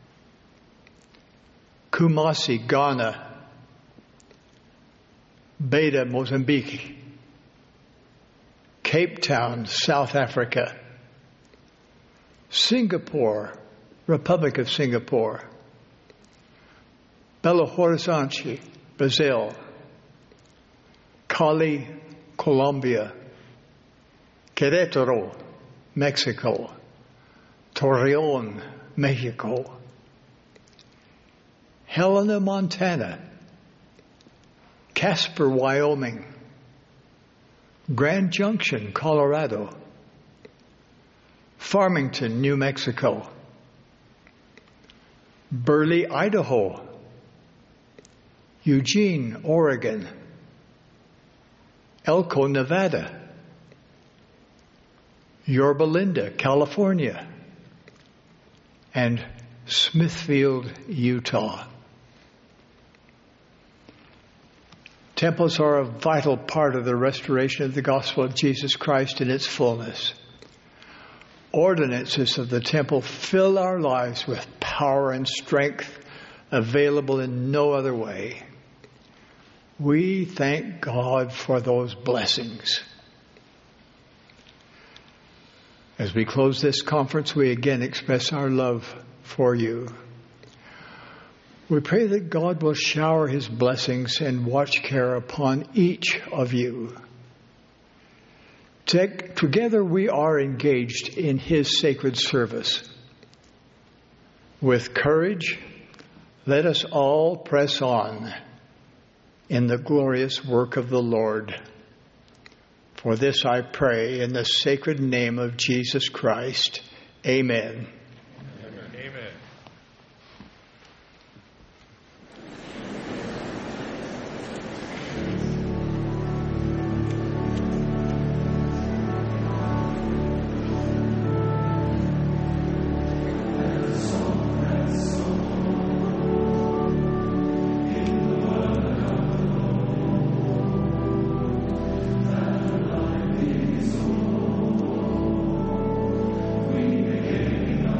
Kumasi, Ghana; Beda, Mozambique; Cape Town, South Africa; Singapore, Republic of Singapore; Belo Horizonte, Brazil; Cali, Colombia; Querétaro, Mexico; Torreon, Mexico; Helena, Montana; Casper, Wyoming; Grand Junction, Colorado; Farmington, New Mexico; Burley, Idaho; Eugene, Oregon; Elko, Nevada; Yorba Linda, California; and Smithfield, Utah. Temples are a vital part of the restoration of the gospel of Jesus Christ in its fullness. Ordinances of the temple fill our lives with power and strength available in no other way. We thank God for those blessings. As we close this conference, we again express our love for you. We pray that God will shower His blessings and watch care upon each of you. Together we are engaged in His sacred service. With courage, let us all press on in the glorious work of the Lord. For this I pray in the sacred name of Jesus Christ. Amen. Amen. We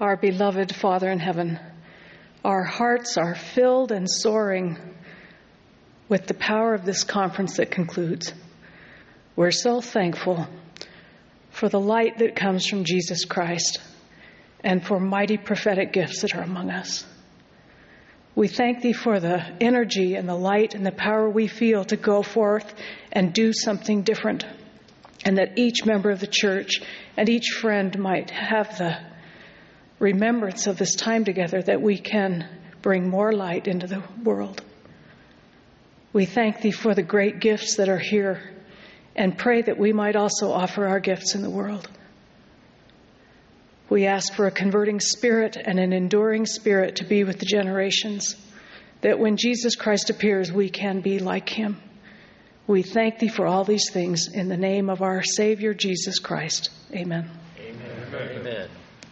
our beloved Father in heaven, our hearts are filled and soaring with the power of this conference that concludes. We're so thankful for the light that comes from Jesus Christ and for mighty prophetic gifts that are among us. We thank thee for the energy and the light and the power we feel to go forth and do something different, and that each member of the church and each friend might have the remembrance of this time together, that we can bring more light into the world. We thank thee for the great gifts that are here and pray that we might also offer our gifts in the world. We ask for a converting spirit and an enduring spirit to be with the generations, that when Jesus Christ appears, we can be like him. We thank thee for all these things in the name of our Savior, Jesus Christ. Amen. Amen. Amen. Amen.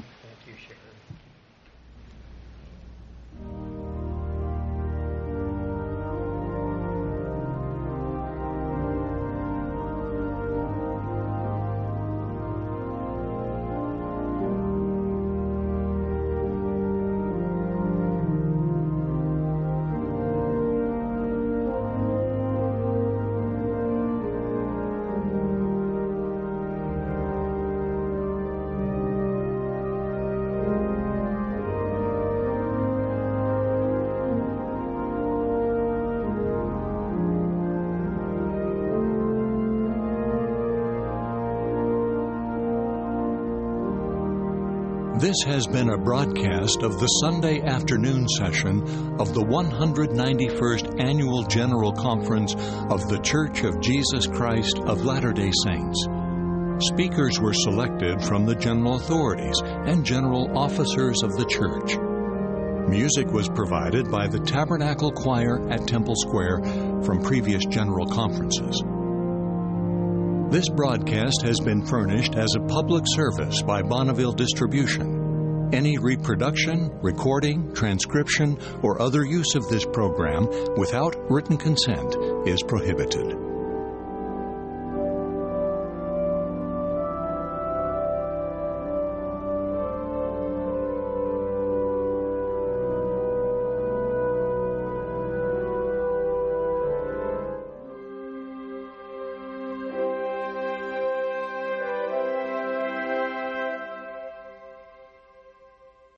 This has been a broadcast of the Sunday afternoon session of the one hundred ninety-first Annual General Conference of The Church of Jesus Christ of Latter-day Saints. Speakers were selected from the general authorities and general officers of the church. Music was provided by the Tabernacle Choir at Temple Square from previous general conferences. This broadcast has been furnished as a public service by Bonneville Distribution. Any reproduction, recording, transcription, or other use of this program without written consent is prohibited.